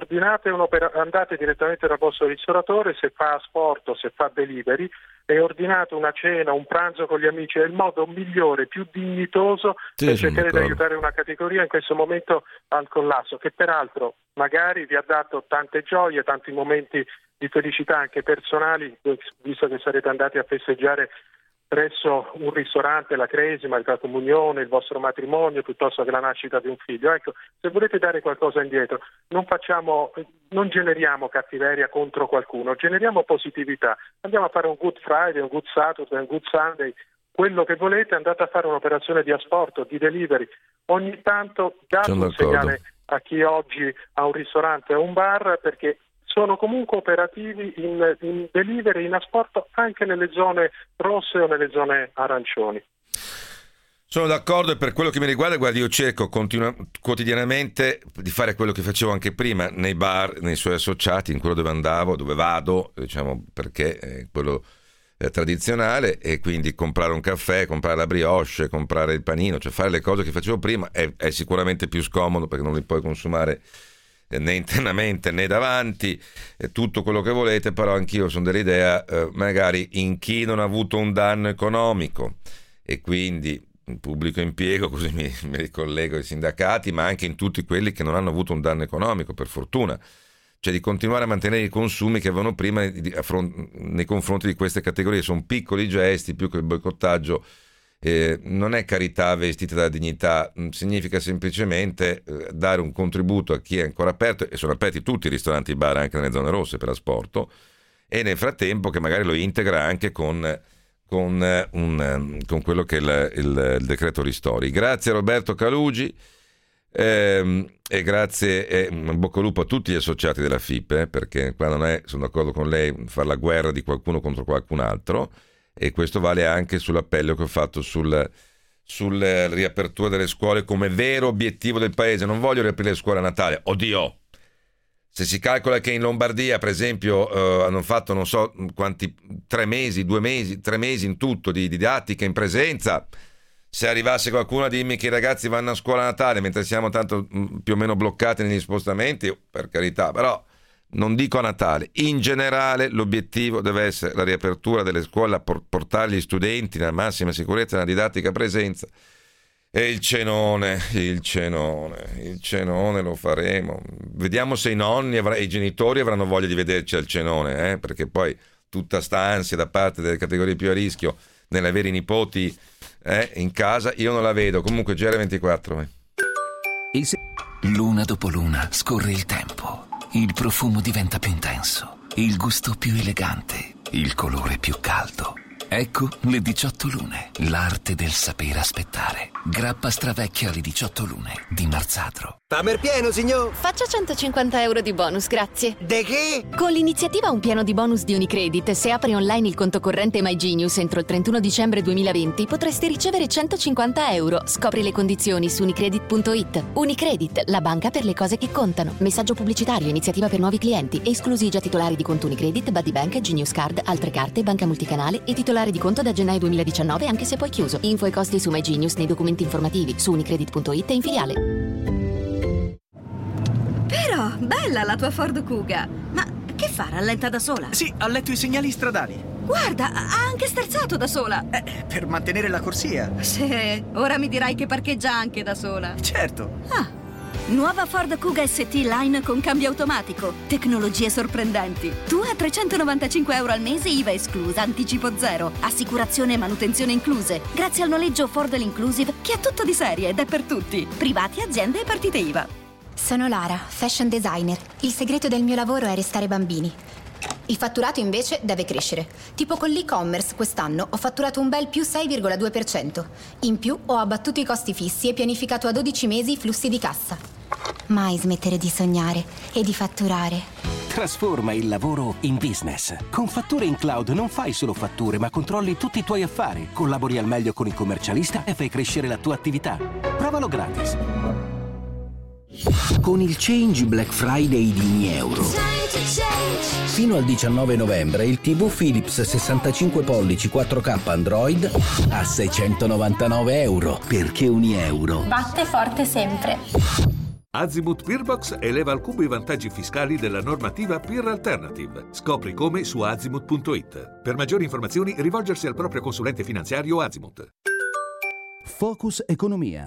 Andate direttamente dal vostro ristoratore, se fa asporto, se fa delivery, e ordinate una cena, un pranzo con gli amici. È il modo migliore, più dignitoso per cercare di aiutare una categoria in questo momento al collasso, che peraltro magari vi ha dato tante gioie, tanti momenti di felicità anche personali, visto che sarete andati a festeggiare presso un ristorante la cresima, la comunione, il vostro matrimonio, piuttosto che la nascita di un figlio. Ecco, se volete dare qualcosa indietro, non generiamo cattiveria contro qualcuno, generiamo positività. Andiamo a fare un Good Friday, un Good Saturday, un Good Sunday, quello che volete. Andate a fare un'operazione di asporto, di delivery. Ogni tanto date un segnale a chi oggi ha un ristorante o un bar, perché sono comunque operativi in delivery, in asporto, anche nelle zone rosse o nelle zone arancioni. Sono d'accordo, e per quello che mi riguarda, guardi, io cerco quotidianamente di fare quello che facevo anche prima nei bar, nei suoi associati, in quello dove vado, diciamo, perché è quello tradizionale, e quindi comprare un caffè, comprare la brioche, comprare il panino, cioè fare le cose che facevo prima è sicuramente più scomodo, perché non li puoi consumare né internamente né davanti, tutto quello che volete. Però anch'io sono dell'idea, magari in chi non ha avuto un danno economico e quindi in pubblico impiego, così mi ricollego ai sindacati, ma anche in tutti quelli che non hanno avuto un danno economico, per fortuna. Cioè di continuare a mantenere i consumi che avevano prima nei confronti di queste categorie. Sono piccoli gesti, più che il boicottaggio. Non è carità vestita da dignità, significa semplicemente dare un contributo a chi è ancora aperto, e sono aperti tutti i ristoranti e bar anche nelle zone rosse per asporto, e nel frattempo che magari lo integra anche con quello che è il decreto ristori. Grazie a Roberto Calugi. E grazie, un bocca al lupo a tutti gli associati della FIP, perché qua non è, sono d'accordo con lei, fare la guerra di qualcuno contro qualcun altro, e questo vale anche sull'appello che ho fatto sulla riapertura delle scuole come vero obiettivo del paese. Non voglio riaprire le scuole a Natale, oddio, se si calcola che in Lombardia per esempio hanno fatto non so quanti 3 mesi in tutto di didattica in presenza. Se arrivasse qualcuno a dirmi che i ragazzi vanno a scuola a Natale mentre siamo tanto più o meno bloccati negli spostamenti, per carità, però non dico a Natale, in generale l'obiettivo deve essere la riapertura delle scuole, portare gli studenti nella massima sicurezza nella didattica a presenza. E il cenone lo faremo. Vediamo se i nonni e i genitori avranno voglia di vederci al cenone, perché poi tutta sta ansia da parte delle categorie più a rischio nell'avere i nipoti in casa, io non la vedo. Comunque GR24. Luna dopo luna scorre il tempo, il profumo diventa più intenso, il gusto più elegante, il colore più caldo. Ecco le 18 lune, l'arte del sapere aspettare. Grappa Stravecchia alle 18 lune di Marzatro. Tamer pieno, signor? Faccia 150 euro di bonus, grazie. De che? Con l'iniziativa Un piano di bonus di Unicredit, se apri online il conto corrente MyGenius entro il 31 dicembre 2020, potresti ricevere 150 euro. Scopri le condizioni su unicredit.it. Unicredit, la banca per le cose che contano. Messaggio pubblicitario, iniziativa per nuovi clienti, esclusi i già titolari di conto Unicredit, Buddy Bank, Genius Card, altre carte, banca multicanale e titolari di conto da gennaio 2019 anche se poi chiuso. Info e costi su MyGenius nei documenti informativi su unicredit.it e in filiale. Però, bella la tua Ford Kuga. Ma che fa, rallenta da sola? Sì, ha letto i segnali stradali. Guarda, ha anche sterzato da sola. Per mantenere la corsia. Sì, ora mi dirai che parcheggia anche da sola. Certo. Nuova Ford Kuga ST Line con cambio automatico. Tecnologie sorprendenti. Tu a 395 euro al mese, IVA esclusa, anticipo zero, assicurazione e manutenzione incluse. Grazie al noleggio Ford L'Inclusive, che è tutto di serie ed è per tutti. Privati, aziende e partite IVA. Sono Lara, fashion designer. Il segreto del mio lavoro è restare bambini. Il fatturato invece deve crescere. Tipo con l'e-commerce quest'anno ho fatturato un bel più 6,2%. In più ho abbattuto i costi fissi e pianificato a 12 mesi i flussi di cassa. Mai smettere di sognare e di fatturare. Trasforma il lavoro in business. Con Fatture in Cloud non fai solo fatture, ma controlli tutti i tuoi affari. Collabori al meglio con il commercialista e fai crescere la tua attività. Provalo gratis. Con il Change Black Friday di Unieuro. Fino al 19 novembre il TV Philips 65 pollici 4K Android a 699 euro. Perché Unieuro Batte forte sempre. Azimut Peerbox eleva al cubo i vantaggi fiscali della normativa Peer Alternative. Scopri come su azimut.it. Per maggiori informazioni rivolgersi al proprio consulente finanziario Azimut. Focus Economia.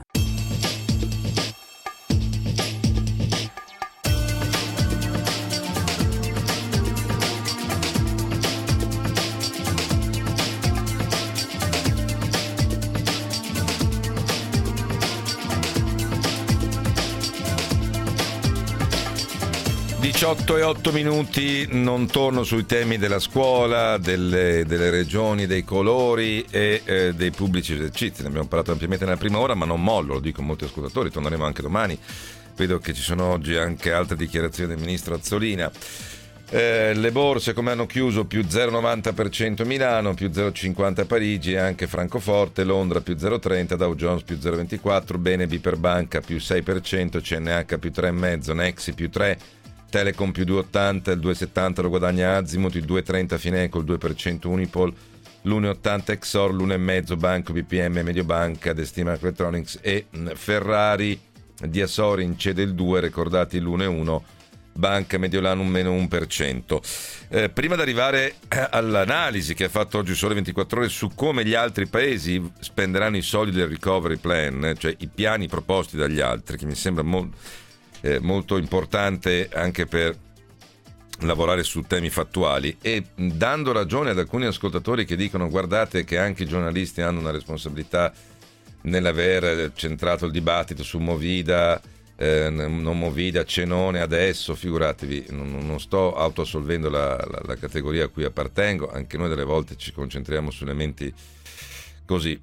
18:08, non torno sui temi della scuola, delle regioni, dei colori e dei pubblici esercizi. Ne abbiamo parlato ampiamente nella prima ora, ma non mollo, lo dico a molti ascoltatori, torneremo anche domani. Vedo che ci sono oggi anche altre dichiarazioni del ministro Azzolina. Le borse come hanno chiuso più 0,90% Milano, più 0,50 Parigi e anche Francoforte, Londra più 0,30, Dow Jones più 0,24, BNB per banca più 6%, CNH più 3,5, Nexi più 3%, Telecom più 2,80, il 2,70 lo guadagna Azimut, il 2,30 Fineco, il 2% Unipol, l'1,80 Exor, l'1,5 Banco BPM, Mediobanca, Destima Electronics e Ferrari. Di Asorin cede il 2, ricordati l'1,1 Banca Mediolanum meno 1%. Prima di arrivare all'analisi che ha fatto oggi Sole 24 Ore su come gli altri paesi spenderanno i soldi del recovery plan, cioè i piani proposti dagli altri, che mi sembra molto importante anche per lavorare su temi fattuali, e dando ragione ad alcuni ascoltatori che dicono guardate che anche i giornalisti hanno una responsabilità nell'aver centrato il dibattito su Movida, non Movida, Cenone adesso, figuratevi, non sto autoassolvendo la categoria a cui appartengo, anche noi delle volte ci concentriamo su elementi così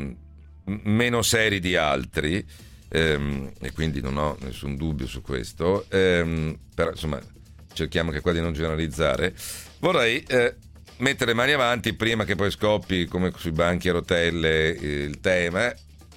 meno seri di altri, e quindi non ho nessun dubbio su questo, però insomma cerchiamo che qua di non generalizzare. Vorrei mettere le mani avanti prima che poi scoppi come sui banchi a rotelle il tema,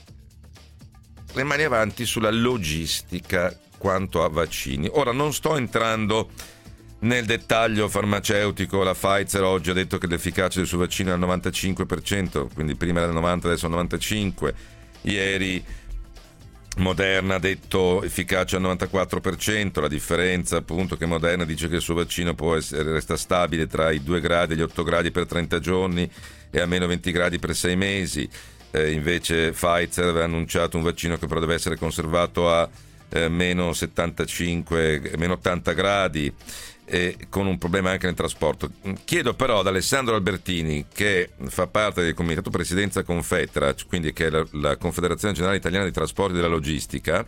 le mani avanti sulla logistica quanto a vaccini. Ora non sto entrando nel dettaglio farmaceutico, la Pfizer oggi ha detto che l'efficacia del suo vaccino è al 95%, quindi prima era al 90%, adesso al 95%, ieri Moderna ha detto efficacia al 94%, la differenza appunto che Moderna dice che il suo vaccino resta stabile tra i 2 gradi e gli 8 gradi per 30 giorni e a meno 20 gradi per 6 mesi. Invece Pfizer aveva annunciato un vaccino che però deve essere conservato a meno 75, meno 80 gradi, con un problema anche nel trasporto. Chiedo però ad Alessandro Albertini, che fa parte del Comitato Presidenza Confetra, quindi che è la Confederazione Generale Italiana di Trasporti e della Logistica,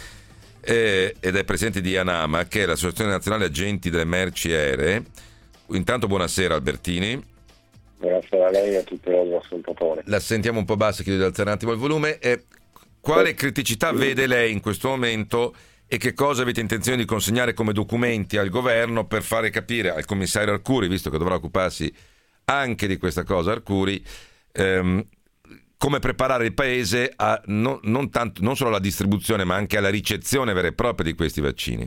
ed è presidente di ANAMA, che è l'Associazione Nazionale Agenti delle Merci Aeree. Intanto buonasera Albertini. Buonasera a lei e a tutti gli ascoltatori. La sentiamo un po' bassa, chiedo di alzare un attimo il volume. Quale criticità vede lei in questo momento e che cosa avete intenzione di consegnare come documenti al governo per fare capire al commissario Arcuri, visto che dovrà occuparsi anche di questa cosa Arcuri, come preparare il paese a non solo alla distribuzione ma anche alla ricezione vera e propria di questi vaccini?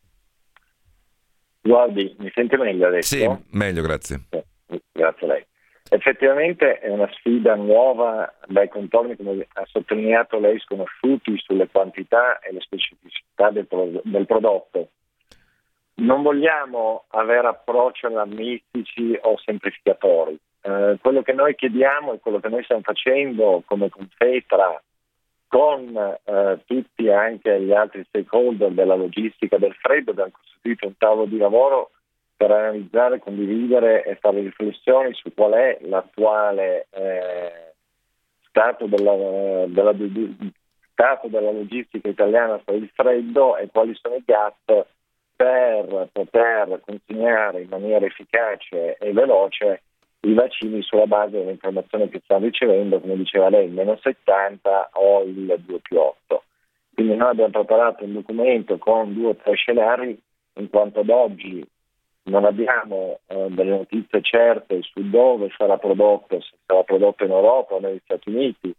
Guardi, mi sente meglio adesso? Sì, meglio, grazie. Grazie a lei. Effettivamente è una sfida nuova dai contorni, come ha sottolineato lei, sconosciuti sulle quantità e le specificità del prodotto. Non vogliamo avere approcci allarmistici o semplificatori. Quello che noi chiediamo e quello che noi stiamo facendo come Confetra con tutti anche gli altri stakeholder della logistica del freddo, abbiamo costituito un tavolo di lavoro per analizzare, condividere e fare riflessioni su qual è l'attuale stato della logistica italiana per il freddo e quali sono i gap per poter consegnare in maniera efficace e veloce i vaccini sulla base delle informazioni che stiamo ricevendo, come diceva lei, il meno 70 o il 2+8. Quindi noi abbiamo preparato un documento con 2 o 3 scenari, in quanto ad oggi non abbiamo delle notizie certe su dove sarà prodotto, se sarà prodotto in Europa o negli Stati Uniti,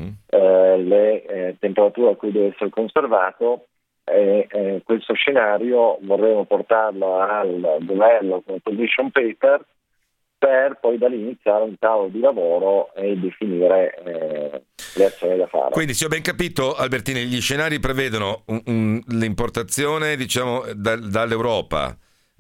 le temperature a cui deve essere conservato, e questo scenario vorremmo portarlo al governo come position paper per poi da lì iniziare un tavolo di lavoro e definire le azioni da fare. Quindi, se ho ben capito, Albertini, gli scenari prevedono l'importazione, diciamo, dall'Europa,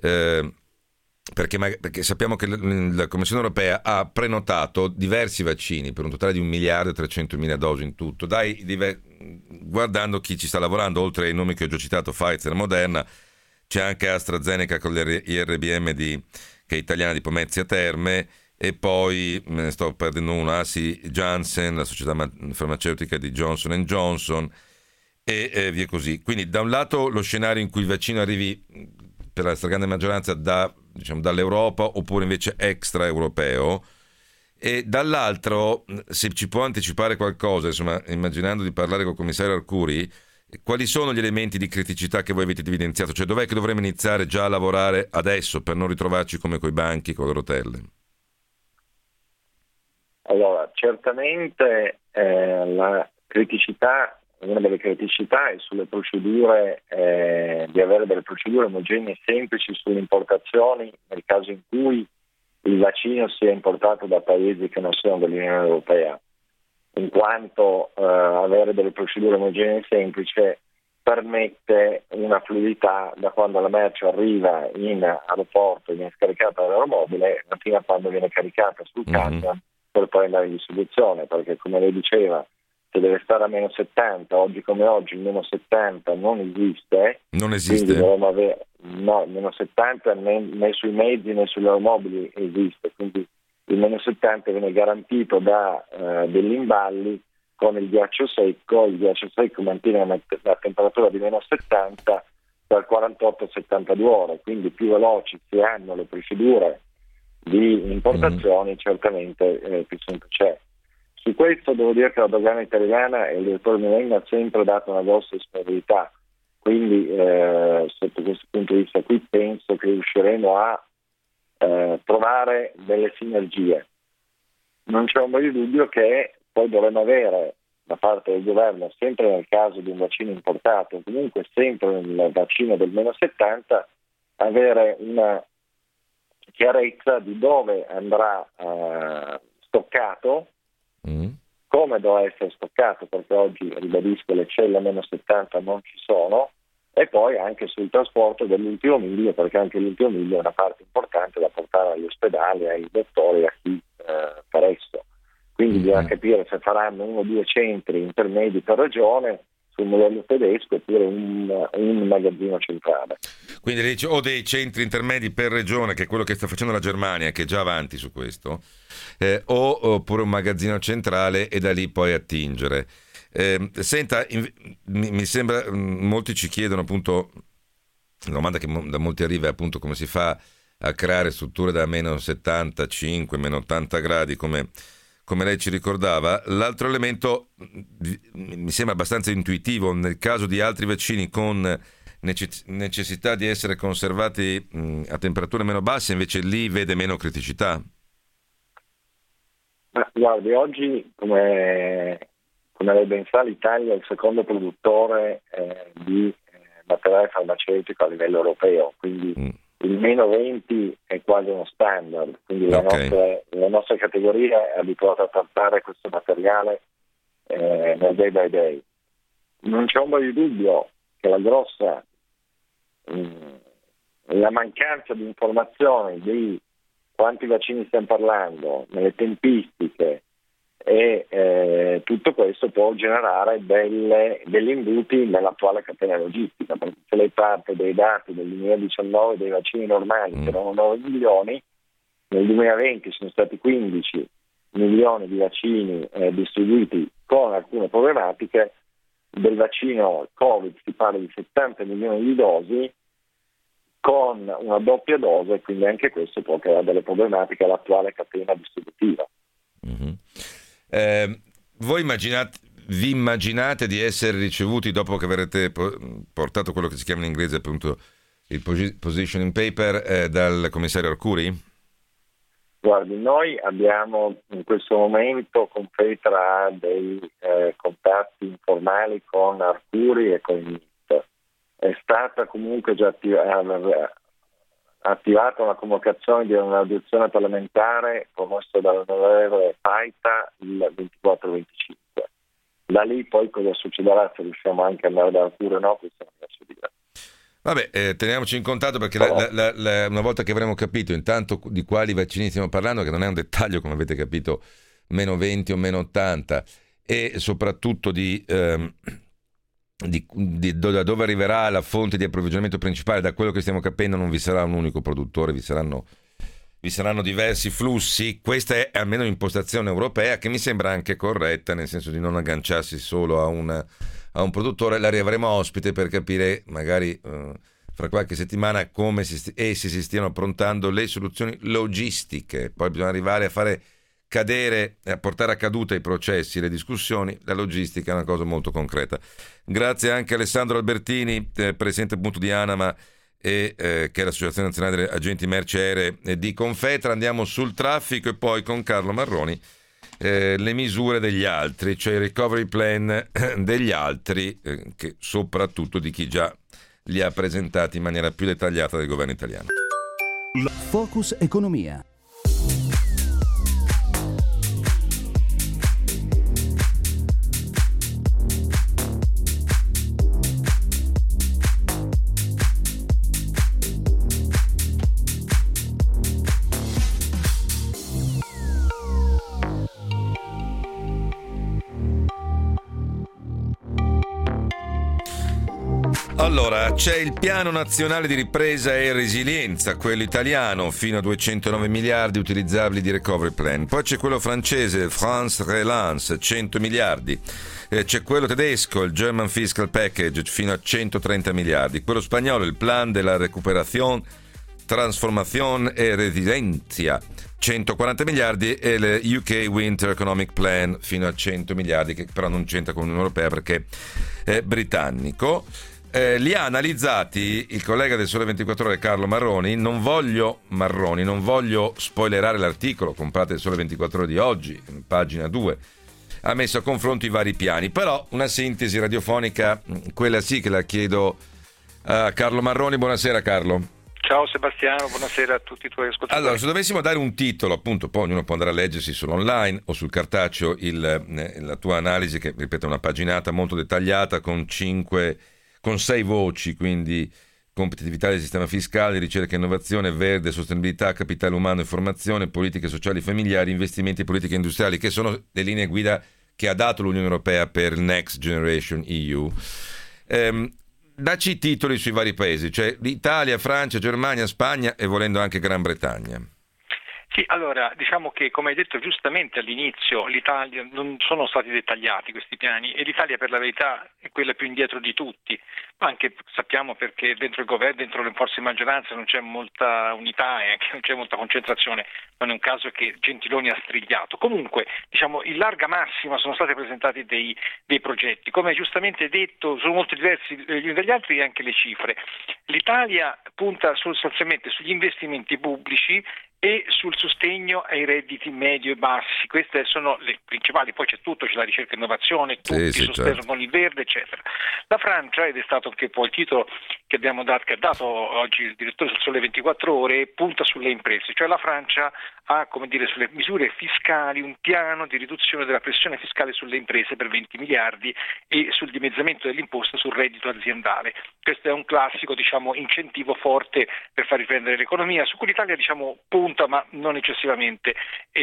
perché sappiamo che la Commissione europea ha prenotato diversi vaccini per un totale di 1.300.000 dosi in tutto. Guardando chi ci sta lavorando, oltre ai nomi che ho già citato, Pfizer e Moderna, c'è anche AstraZeneca con l'IRBM che è italiana, di Pomezia Terme, e poi me ne sto perdendo una, Janssen, la società farmaceutica di Johnson & Johnson, e via così. Quindi da un lato lo scenario in cui il vaccino arrivi per la stragrande maggioranza dall'Europa, oppure invece extraeuropeo, e dall'altro, se ci può anticipare qualcosa, insomma, immaginando di parlare col commissario Arcuri, quali sono gli elementi di criticità che voi avete evidenziato? Cioè, dov'è che dovremmo iniziare già a lavorare adesso per non ritrovarci come coi banchi, con le rotelle? Allora, certamente la criticità, una delle criticità è sulle procedure, di avere delle procedure omogenee e semplici sulle importazioni nel caso in cui il vaccino sia importato da paesi che non siano dell'Unione Europea, in quanto avere delle procedure omogenee e semplici permette una fluidità da quando la merce arriva in aeroporto e viene scaricata dall'aeromobile fino a quando viene caricata sul camion per poi andare in distribuzione, perché come lei diceva, se deve stare a meno 70, oggi come oggi il meno 70 non esiste. Non esiste? No, meno 70 né sui mezzi né sugli aeromobili esiste, quindi il meno 70 viene garantito da degli imballi con il ghiaccio secco mantiene la temperatura di meno 70 dal 48 a 72 ore, quindi più veloci si hanno le procedure di importazioni, certamente più semplice è. Su questo devo dire che la dogana italiana e il direttore Millennium ha sempre dato una grossa disponibilità, quindi sotto questo punto di vista qui penso che riusciremo a trovare delle sinergie. Non c'è ombra di dubbio che poi dovremo avere da parte del governo, sempre nel caso di un vaccino importato, comunque sempre nel vaccino del meno 70, avere una chiarezza di dove andrà stoccato, come dovrà essere stoccato, perché oggi, ribadisco, le celle a meno 70 non ci sono, e poi anche sul trasporto dell'ultimo miglio, perché anche l'ultimo miglio è una parte importante da portare agli ospedali, ai dottori, a chi per esso. Quindi bisogna capire se faranno 1 o 2 centri intermedi per regione sul modello tedesco oppure un magazzino centrale. Quindi dice o dei centri intermedi per regione, che è quello che sta facendo la Germania, che è già avanti su questo, oppure un magazzino centrale e da lì poi attingere. Senta, mi sembra, molti ci chiedono appunto, la domanda che da molti arriva è appunto come si fa a creare strutture da meno 75, meno 80 gradi, come lei ci ricordava. L'altro elemento mi sembra abbastanza intuitivo: nel caso di altri vaccini con necessità di essere conservati a temperature meno basse, invece lì vede meno criticità. Ma guardi, oggi come lei ben sa, l'Italia è il secondo produttore di materiale farmaceutico a livello europeo, quindi il meno 20 è quasi uno standard, quindi la nostra categoria è abituata a trattare questo materiale nel day by day. Non c'è ombra di dubbio che la mancanza di informazioni di quanti vaccini stiamo parlando, nelle tempistiche e tutto questo può generare degli imbuti nell'attuale catena logistica, perché se lei parte dei dati del 2019 dei vaccini normali che erano 9 milioni, nel 2020 sono stati 15 milioni di vaccini distribuiti con alcune problematiche. Del vaccino Covid si parla di 70 milioni di dosi con una doppia dose, quindi anche questo può creare delle problematiche all'attuale catena distributiva. Voi vi immaginate di essere ricevuti, dopo che avrete portato quello che si chiama in inglese appunto il positioning paper, dal commissario Arcuri? Guardi, noi abbiamo in questo momento con Fetra dei contatti informali con Arcuri e con il MIT. È stata comunque già attivata una convocazione di un'audizione parlamentare promossa dall'onorevole Paita il 24-25. Da lì poi cosa succederà, se riusciamo anche ad andare da Arcuri o no, questo non posso dire. Vabbè, teniamoci in contatto, perché una volta che avremo capito intanto di quali vaccini stiamo parlando, che non è un dettaglio come avete capito, meno 20 o meno 80, e soprattutto da dove arriverà la fonte di approvvigionamento principale. Da quello che stiamo capendo non vi sarà un unico produttore, vi saranno diversi flussi. Questa è almeno l'impostazione europea, che mi sembra anche corretta, nel senso di non agganciarsi solo a un produttore. La riavremo ospite per capire magari fra qualche settimana come essi si stiano approntando le soluzioni logistiche. Poi bisogna arrivare a fare cadere e a portare a caduta i processi, le discussioni. La logistica è una cosa molto concreta. Grazie anche a Alessandro Albertini, presidente appunto di ANAMA, che è l'Associazione Nazionale delle Agenti Merci Aeree di Confetra. Andiamo sul traffico e poi con Carlo Marroni le misure degli altri, cioè il recovery plan degli altri, che soprattutto di chi già li ha presentati in maniera più dettagliata del governo italiano. Focus Economia. Allora, c'è il Piano Nazionale di Ripresa e Resilienza, quello italiano, fino a 209 miliardi utilizzabili di Recovery Plan. Poi c'è quello francese, France Relance, 100 miliardi. C'è quello tedesco, il German Fiscal Package, fino a 130 miliardi. Quello spagnolo, il Plan de la Recuperación, Transformación e Resiliencia, 140 miliardi, e il UK Winter Economic Plan fino a 100 miliardi, che però non c'entra con l'Unione Europea perché è britannico. Li ha analizzati il collega del Sole 24 Ore Carlo Marroni. Non voglio spoilerare l'articolo, comprate il Sole 24 Ore di oggi, pagina 2. Ha messo a confronto i vari piani, però una sintesi radiofonica, quella sì che la chiedo a Carlo Marroni. Buonasera Carlo. Ciao Sebastiano, buonasera a tutti i tuoi ascoltatori. Allora, se dovessimo dare un titolo, appunto, poi ognuno può andare a leggersi sull'online o sul cartaceo la tua analisi, che ripeto è una paginata molto dettagliata con 6 voci, quindi competitività del sistema fiscale, ricerca e innovazione, verde, sostenibilità, capitale umano e formazione, politiche sociali e familiari, investimenti e politiche industriali, che sono le linee guida che ha dato l'Unione Europea per il Next Generation EU. Dacci i titoli sui vari paesi, cioè Italia, Francia, Germania, Spagna e volendo anche Gran Bretagna. Sì, allora diciamo che, come hai detto giustamente all'inizio, l'Italia non sono stati dettagliati questi piani e l'Italia per la verità è quella più indietro di tutti, ma anche sappiamo perché dentro il governo, dentro le forze di maggioranza non c'è molta unità e anche non c'è molta concentrazione, non è un caso che Gentiloni ha strigliato. Comunque, diciamo, in larga massima sono stati presentati dei progetti, come giustamente detto sono molto diversi gli uni dagli altri e anche le cifre. L'Italia punta sostanzialmente sugli investimenti pubblici e sul sostegno ai redditi medio e bassi. Queste sono le principali, poi c'è tutto, c'è la ricerca e innovazione, tutti sostengono il verde, eccetera. La Francia, ed è stato anche poi il titolo che ha dato oggi il direttore del Sole 24 Ore, punta sulle imprese, cioè la Francia ha, come dire, sulle misure fiscali un piano di riduzione della pressione fiscale sulle imprese per 20 miliardi e sul dimezzamento dell'imposta sul reddito aziendale. Questo è un classico, diciamo, incentivo forte per far riprendere l'economia, su cui l'Italia, diciamo, punta ma non eccessivamente.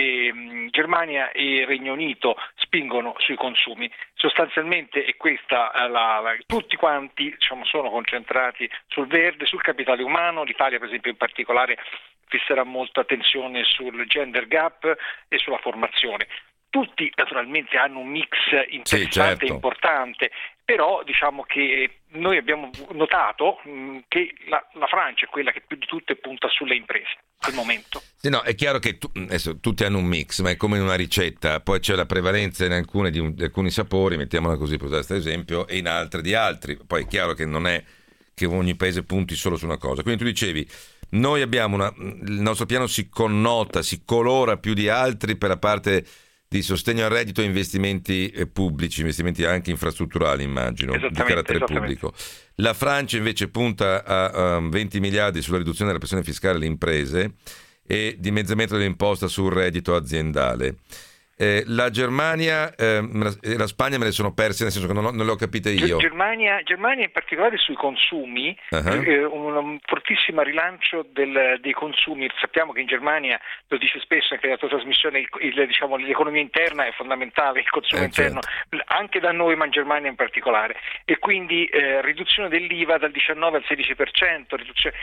Germania e Regno Unito spingono sui consumi. Sostanzialmente è questa tutti quanti, diciamo, sono concentrati sul verde, sul capitale umano. L'Italia, per esempio, in particolare fisserà molta attenzione sul gender gap e sulla formazione. Tutti naturalmente hanno un mix interessante e importante, però diciamo che noi abbiamo notato che la Francia è quella che più di tutte punta sulle imprese al momento. Sì, no, è chiaro che adesso tutti hanno un mix, ma è come in una ricetta, poi c'è la prevalenza in alcune di alcuni sapori, mettiamola così per usare questo esempio, e in altre di altri. Poi è chiaro che non è che ogni paese punti solo su una cosa. Quindi tu dicevi, noi abbiamo il nostro piano si connota, si colora più di altri per la parte di sostegno al reddito e investimenti pubblici, investimenti anche infrastrutturali, immagino, di carattere pubblico. La Francia invece punta a 20 miliardi sulla riduzione della pressione fiscale alle imprese e dimezzamento dell'imposta sul reddito aziendale. La Germania e la Spagna me le sono perse, nel senso che non le ho capite io. Germania in particolare sui consumi, un fortissimo rilancio dei consumi. Sappiamo che in Germania, lo dice spesso anche nella tua trasmissione, diciamo, l'economia interna è fondamentale, il consumo interno, anche da noi, ma in Germania in particolare. E quindi riduzione dell'IVA dal 19 al 16%, riduzione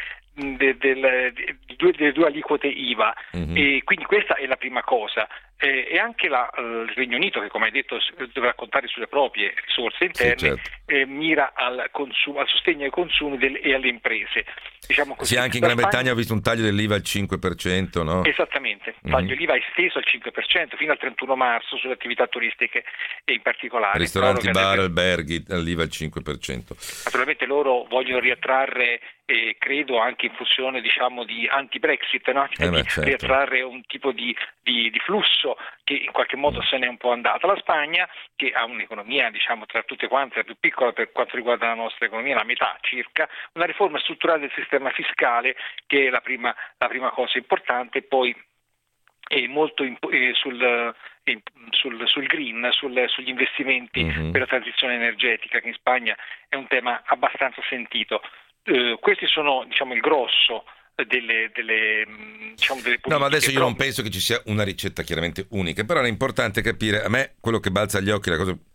delle due aliquote IVA. E quindi questa è la prima cosa. E anche il Regno Unito, che come hai detto dovrà contare sulle proprie risorse interne, mira al sostegno ai consumi e alle imprese. Diciamo così. Sì, anche in Gran Bretagna ho visto un taglio dell'IVA al 5%, no? Esattamente, taglio l'IVA esteso al 5% fino al 31 marzo sulle attività turistiche e in particolare. Ristoranti, bar, alberghi, l'IVA al 5%. Naturalmente loro vogliono riattrarre, credo anche in funzione, diciamo, di anti-Brexit, no? Riattrarre un tipo di flusso che in qualche modo se n'è un po' andata. La Spagna, che ha un'economia, diciamo, tra tutte quante la più piccola per quanto riguarda la nostra economia, la metà circa, una riforma strutturale del sistema fiscale che è la prima cosa importante, poi è molto sul green, sugli investimenti per la transizione energetica, che in Spagna è un tema abbastanza sentito. Questi sono, diciamo, il grosso delle politiche. No, ma adesso io non penso che ci sia una ricetta chiaramente unica, però è importante capire. A me quello che balza agli occhi, la cosa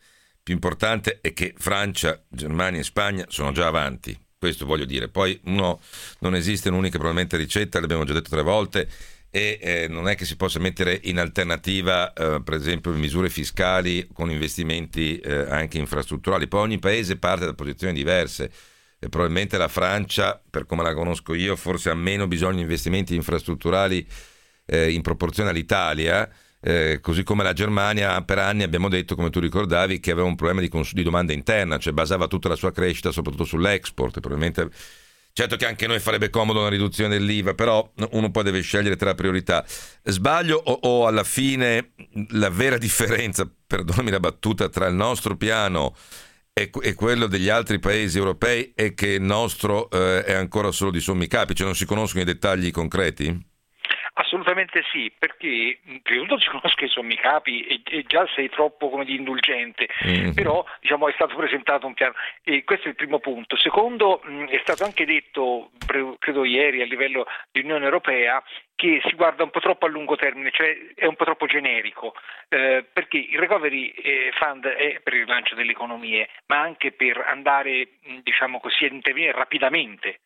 più importante è che Francia, Germania e Spagna sono già avanti, questo voglio dire. Poi non esiste un'unica probabilmente ricetta, l'abbiamo già detto 3 volte, e non è che si possa mettere in alternativa per esempio misure fiscali con investimenti anche infrastrutturali. Poi ogni paese parte da posizioni diverse, e probabilmente la Francia, per come la conosco io, forse ha meno bisogno di investimenti infrastrutturali in proporzione all'Italia, così come la Germania per anni abbiamo detto, come tu ricordavi, che aveva un problema di domanda interna, cioè basava tutta la sua crescita soprattutto sull'export. Probabilmente, certo che anche a noi farebbe comodo una riduzione dell'IVA, però uno poi deve scegliere tra priorità. Sbaglio o alla fine la vera differenza, perdonami la battuta, tra il nostro piano e quello degli altri paesi europei è che il nostro è ancora solo di sommi capi, cioè non si conoscono i dettagli concreti? Assolutamente sì, perché prima di tutto si conoscono i sommi capi e già sei troppo indulgente, però è stato presentato un piano e questo è il primo punto. Secondo, è stato anche detto, credo ieri a livello di Unione Europea, che si guarda un po' troppo a lungo termine, cioè è un po' troppo generico, perché il Recovery Fund è per il rilancio delle economie, ma anche per andare, a intervenire rapidamente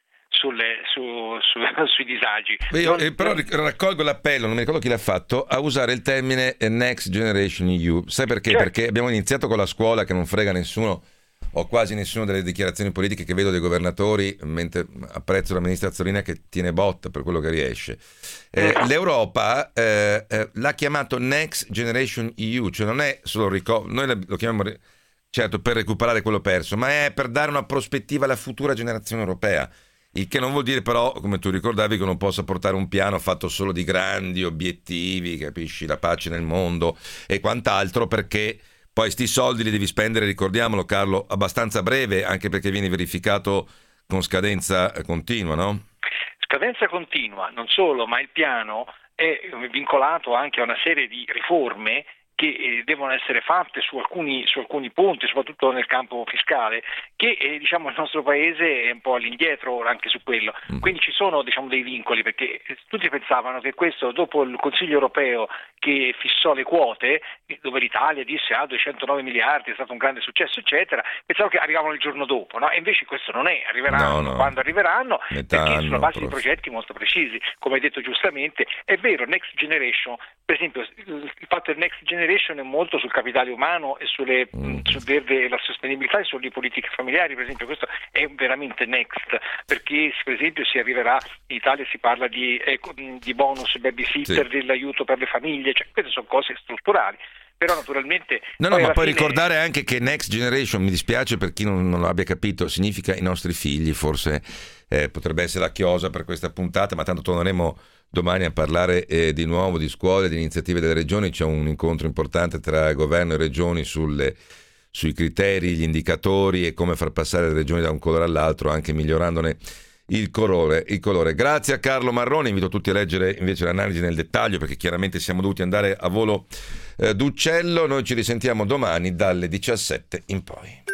sui disagi. Però raccolgo l'appello, non mi ricordo chi l'ha fatto, a usare il termine Next Generation EU. Sai perché? Certo. Perché abbiamo iniziato con la scuola che non frega nessuno o quasi nessuno delle dichiarazioni politiche che vedo dei governatori, mentre apprezzo la ministra Azzolina che tiene botta per quello che riesce. L'Europa l'ha chiamato Next Generation EU, cioè non è solo noi lo chiamiamo certo per recuperare quello perso, ma è per dare una prospettiva alla futura generazione europea. Il che non vuol dire però, come tu ricordavi, che non possa portare un piano fatto solo di grandi obiettivi, capisci, la pace nel mondo e quant'altro, perché poi sti soldi li devi spendere, ricordiamolo Carlo, abbastanza breve, anche perché viene verificato con scadenza continua, no? Scadenza continua, non solo, ma il piano è vincolato anche a una serie di riforme che devono essere fatte su alcuni punti, soprattutto nel campo fiscale, che il nostro paese è un po' all'indietro anche su quello. Quindi ci sono dei vincoli, perché tutti pensavano che questo, dopo il Consiglio europeo che fissò le quote, dove l'Italia disse 209 miliardi, è stato un grande successo, eccetera, pensavo che arrivavano il giorno dopo, no? E invece questo non è, arriveranno quando arriveranno, perché sulla base di progetti molto precisi, come hai detto giustamente. È vero, Next Generation, per esempio, il fatto del Next Generation è molto sul capitale umano e sul verde e la sostenibilità e sulle politiche familiari, per esempio. Questo è veramente next, perché per esempio si arriverà in Italia, si parla di bonus babysitter, sì, dell'aiuto per le famiglie, cioè queste sono cose strutturali. Però naturalmente ma poi ricordare anche che Next Generation, mi dispiace per chi non lo abbia capito, significa i nostri figli. Forse potrebbe essere la chiosa per questa puntata, ma tanto torneremo domani a parlare di nuovo di scuole, di iniziative delle regioni. C'è un incontro importante tra governo e regioni sui criteri, gli indicatori e come far passare le regioni da un colore all'altro, anche migliorandone il colore. Grazie a Carlo Marrone, invito tutti a leggere invece l'analisi nel dettaglio, perché chiaramente siamo dovuti andare a volo d'uccello. Noi ci risentiamo domani dalle 17 in poi.